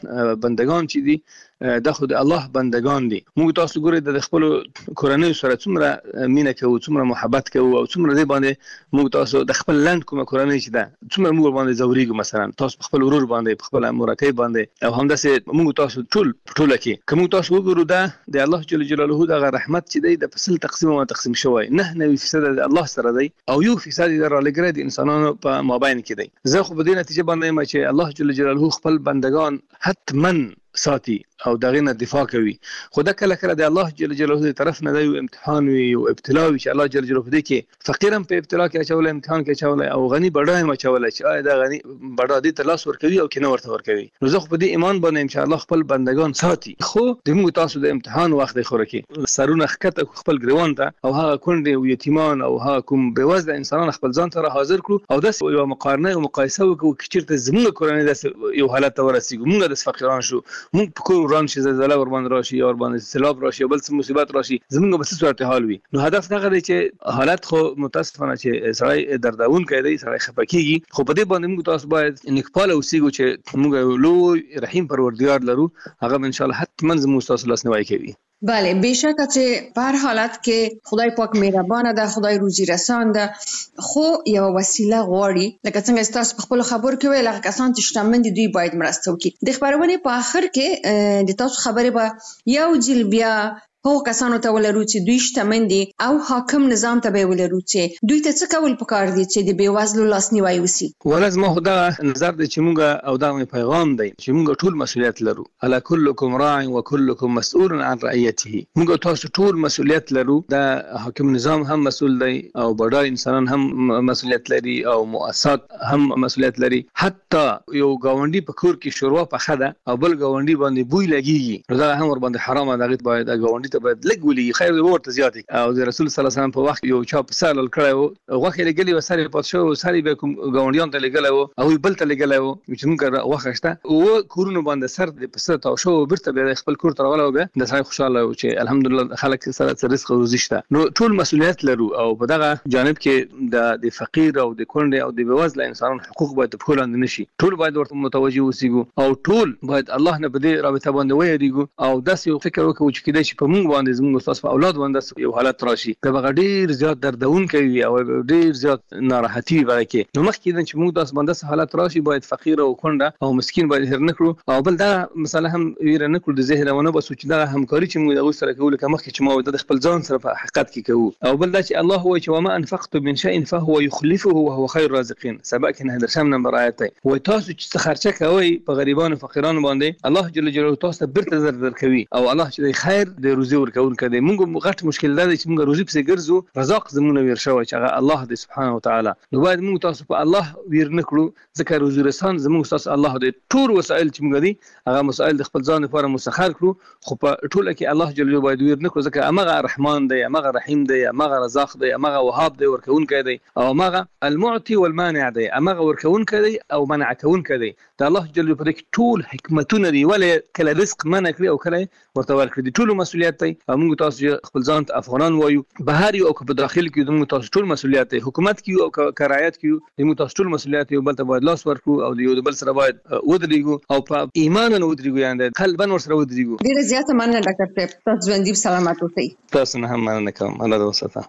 بندگان چې دي دا خو د الله بندگان دي. موږ تاسو ګورئ د خپل کورنۍ سره څومره مینه کوو، څومره محبت کوو او څومره دې باندې موږ تاسو د خپل لند کومه کورنۍ چې ده څومره موږ باندې زوريګو، مثلا تاسو خپل ورور باندې، خپل مرکه باندې، او همداسې موږ تاسو ټول کې کوم تاسو وګورو دا د الله جل جلاله د رحمت چې دی د فصل تقسیم او تقسیم شوی 9% د الله سره دی او 1% د رالګره د انسانانو په مابین کې دی. زه خو په دې نتیجه باندې ما چې الله جل جلاله خپل بندگان حتمن ساتي او دغه نه دفاع کوي. خو دا کله کله د الله جل جلاله طرف نه دی امتحان وي او ابتلا وي چې الله جل جلاله دې کې فقیرم په ابتلا کې اچول، امتحان کې اچول، او غني بډای ما اچول چې آیا دا غني بډا دې تلاش ورکوي او کینه ورته ورکوي. نو زه خو په دې ایمان باندې ان شاء الله خپل بندگان ساتي. خو د موږ تاسو د امتحان وخت دی خو کې سرونه خکته خپل ګریوان ته او هغه کونډې او یتیمان او هغه کوم بیوزله انسانان خپل ځان ته حاضر کړو او د یو مقارنه او مقایسه وکړو چې چیرته زموږ کورنۍ د یو حالت ورسېږو، موږ د فقیران شو، موږ په کور وران شي، زلزلہ ور باندې راشي او ور باندې سیلاب راشي او بل څه مصیبت راشي، زموږ به څه صورت حال وي. نو هدف دا دی چې حالت خو متاسفانه چې سړی دردون کوي، سړی خپکیږي، خو په دې باندې موږ تاسو باید نکپاله اوسېږو چې موږ لوی رحیم پروردگار لرو، هغه ان شاء الله حتما زموږ تاسو لاسنیوي کوي. بله، بېشکه چې په هر حالت کې خدای پاک مهربانه ده، خدای روزي رسان ده، خو یو وسیله غواړي. لکه څنګه تاسو په خپل خبرو کې ویل، هغه کسان چې شتمن دي دوی باید مرسته وکړي. د خبرونې په آخر کې د تاسو خبرې به یو ځل بیا هغو کسانو ته ولرو چې دوی شتمن دي او حاکم نظام ته به ولرو چې دوی ته څه کول پکار دي چې د بیوزلو لاسنیوی وشي. ولازم خو دا نظر دی چې موږ او دا پیغام دی چې موږ ټول مسؤلیت لرو. الا كلكم راع وكلكم مسؤول عن رعيته. موږ تاسو ټول مسؤلیت لرو. دا حاکم نظام هم مسؤل دی او بډای انسانان هم مسؤلیت لري او مؤسسات هم مسؤلیت لري. حتی یو گاونډي په کور کې شوروا پخه ده او بل گاونډي باندې بوی لګيږي، دا هم ور باندې حرامه ده. باید گاونډي باید لګولي خیر به ورته زیات او د رسول صلی الله علیه وسلم په وخت یو چا په سال کړو غوخه لګلی و ساري پات شو ساري به کوم گاونډیان ته لګلای او بل ته لګلای و چې موږ وخښته او کورونو باندې سر د پسته تا شو برته به خپل کور تر غلو به د سړي خوشاله و چې الحمدلله خلک سره رزق او روزي شته. نو ټول مسؤلیت لرو او په دغه جانب کې د فقیر او د کونډې او د بیوزله انسانان حقوق باید په لاندې نشي. ټول باید ورته متوجه اوسېږو او ټول باید الله نه بده رابطه باندې وېریږو او داسې یو فکر وکړو چې کله چې په موږ باندې زموږ استاد په اولاد باندې یو حالت راشي دا به ډیر زیات دردون کوي او ډیر زیات ناراحتي ورکه. نو مخکې چې موږ داس باندې حالت راشي باید فقیر او کونډه او مسکین باید هر نکړو او بل دا مثلا هم ویره نکړو د ذهنونه بس چې دا همکاري چې موږ د سره کوو لکه مخکې چې ما د خپل ځان سره په حقیقت کې کوو او بل دا چې الله هو چې وما انفقت من شيء فهو يخلفه وهو خير الرازقين. سبق نه درشم نمبر آیت دی و تاسو چې خرچه کوي په غریبانو فقیرانو باندې الله جل جلاله تاسو برته زر کوي او الله چې خیر د روزي ورکون کړي. موږ غټ مشکل دا دی چې موږ روزي په ګرځو رزاق زمونه ویر شوی چې هغه الله دی سبحانه وتعالى. نو باید موږ تاسو په الله ویر نکړو ځکه روزي رسان زموږ تاسو الله دی. ټول وسایل چې موږ دي هغه مسائل د خپل ځان لپاره مسخر کړو خو په ټوله کې الله جل جلاله باید ویر نکړو ځکه هغه رحمان دی، هغه رحیم دی، هغه رزاق دی، هغه وهاب دی، ورکون کوي او هغه المعطي والمانع دی، هغه ورکون کوي او منع کون کوي. دا الله جل جلاله په دې ټول حکمتونه لري ولې کله رزق منع کړی او کله ورته ورکړي. ټول مسؤلیت دی. موږ تاسو خپل ځان ته افغانان وایو بهر او په داخل کې موږ تاسو ټول مسؤلیت دی. حکومت کې او کرایت کې موږ تاسو ټول مسؤلیت یو بل ته باید لاس ورکړو او یو بل سره باید ودرېږو او په ایمان نه ودرېږو یعنی قلبا ور سره ودرېږو. ډیره زیاته مننه ډاکټر صاحب، تاسو ژوندۍ سلامت اوسئ. تاسو نه هم مننه کوم. الله دې وساته.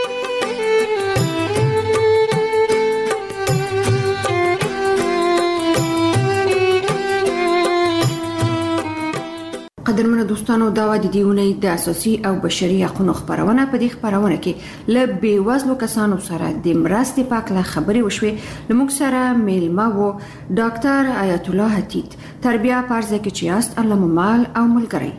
قدرمنو دوستانو، دا و د دې اونۍ د اساسي او بشري حقوقو خبرونه. په دې خبرونه کې له بیوزلو کسانو سره د مرستې په اړه خبرې وشوې. لموږ سره میلمه وو ډاکټر آیت الله حتیت، تربیه پارزه کې چې است الله ممال او ملګری.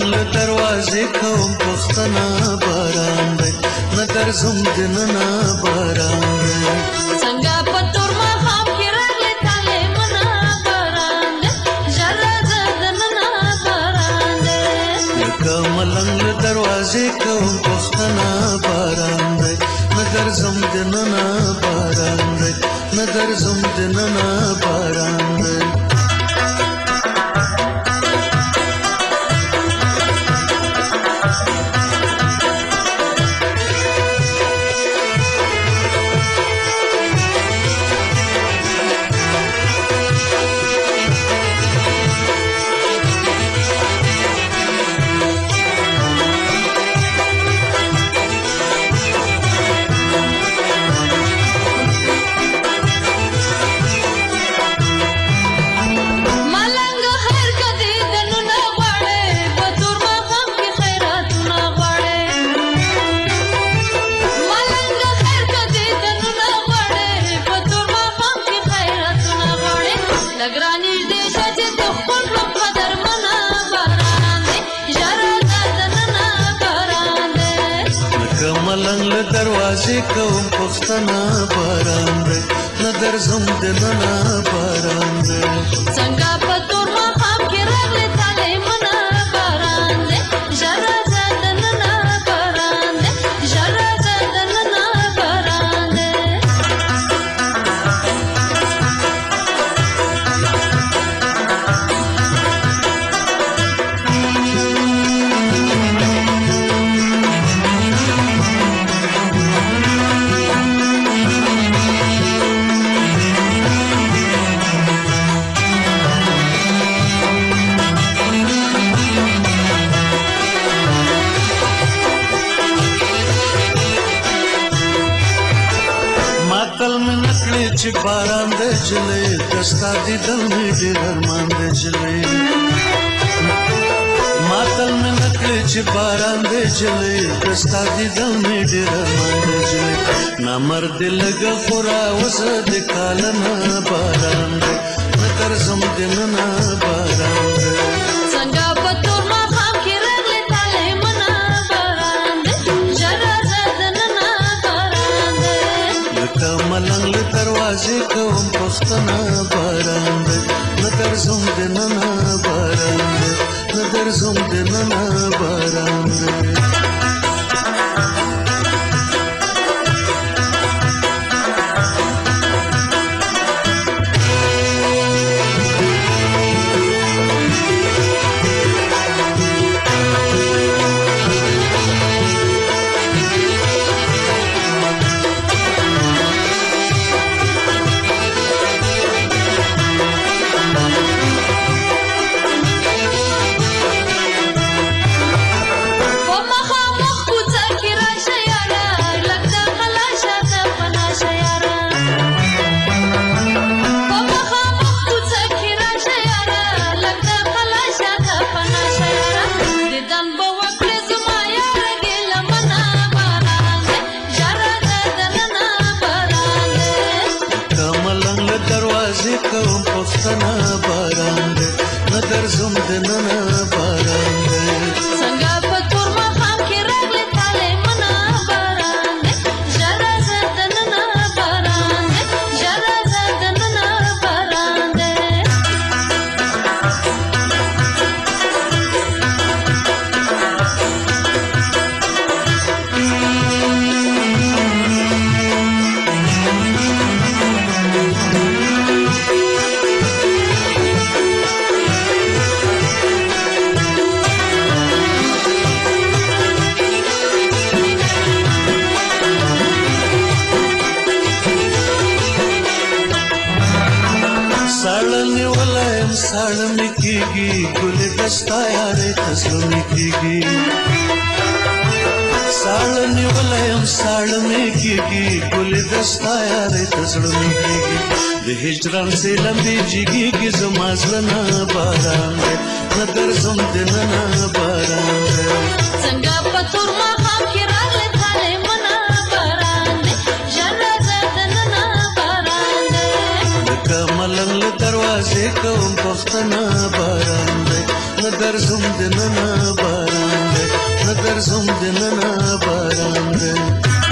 ملنګ له دروازې کوم پښتنه باران دی نه درځم دننه باران دی څنګه په تور ماښام کې راغلی تالی منا باران دی ژر راځه دننه باران دی لکه ملنګ له دروازې کوم پښتنه باران دی نه درځم دننه باران دی نه درځم دننه باران دی دروازې کوم پښتنه باران دی نه درځم دننه باران دی څنګه په تور ماښام کې راغلی تالی منا باران دی ژر راځه دننه باران دی ژر راځه دننه باران دی چې باران د جلې دستا دیدل مې ډېر ارمان د جلې ماتل مې نکړې چې باران د جلې دستا دیدل مې ډېر ارمان د جلې نامرد لګه خورا وزه د کالنه باران دی نه درځم دننه باران دی څنګه په تور ماښام کې راغلی تالی منا باران دی ژر راځه دننه باران دی لکه ملنګ له دروازې کوم پښتنه باران دی نه درځم دننه باران دی نه درځم دننه باران دی کوم پښتنه باران دی نه درځم دننه باران دی څنګه په تور ماښام کې راغلی تالی منا باران دی ژر راځه دننه باران دی ژر راځه دننه باران دی साड़ में कीगी गुल दस्ता यारे तस्लो में कीगी साड़ निवलयम साड़ में कीगी गुल दस्ता यारे तस्लो में कीगी द हिजरन से लंबी जिगी की जमाजलना बारान है नदर जुम दिनना बारान है संगा पतुर मखाम की रागले थाले मना बारान है जरा जदनना बारान है कमलंग दरवाजे कौम पख्तना बारान है ندر زم دننا باران دے ندر زم دننا باران دے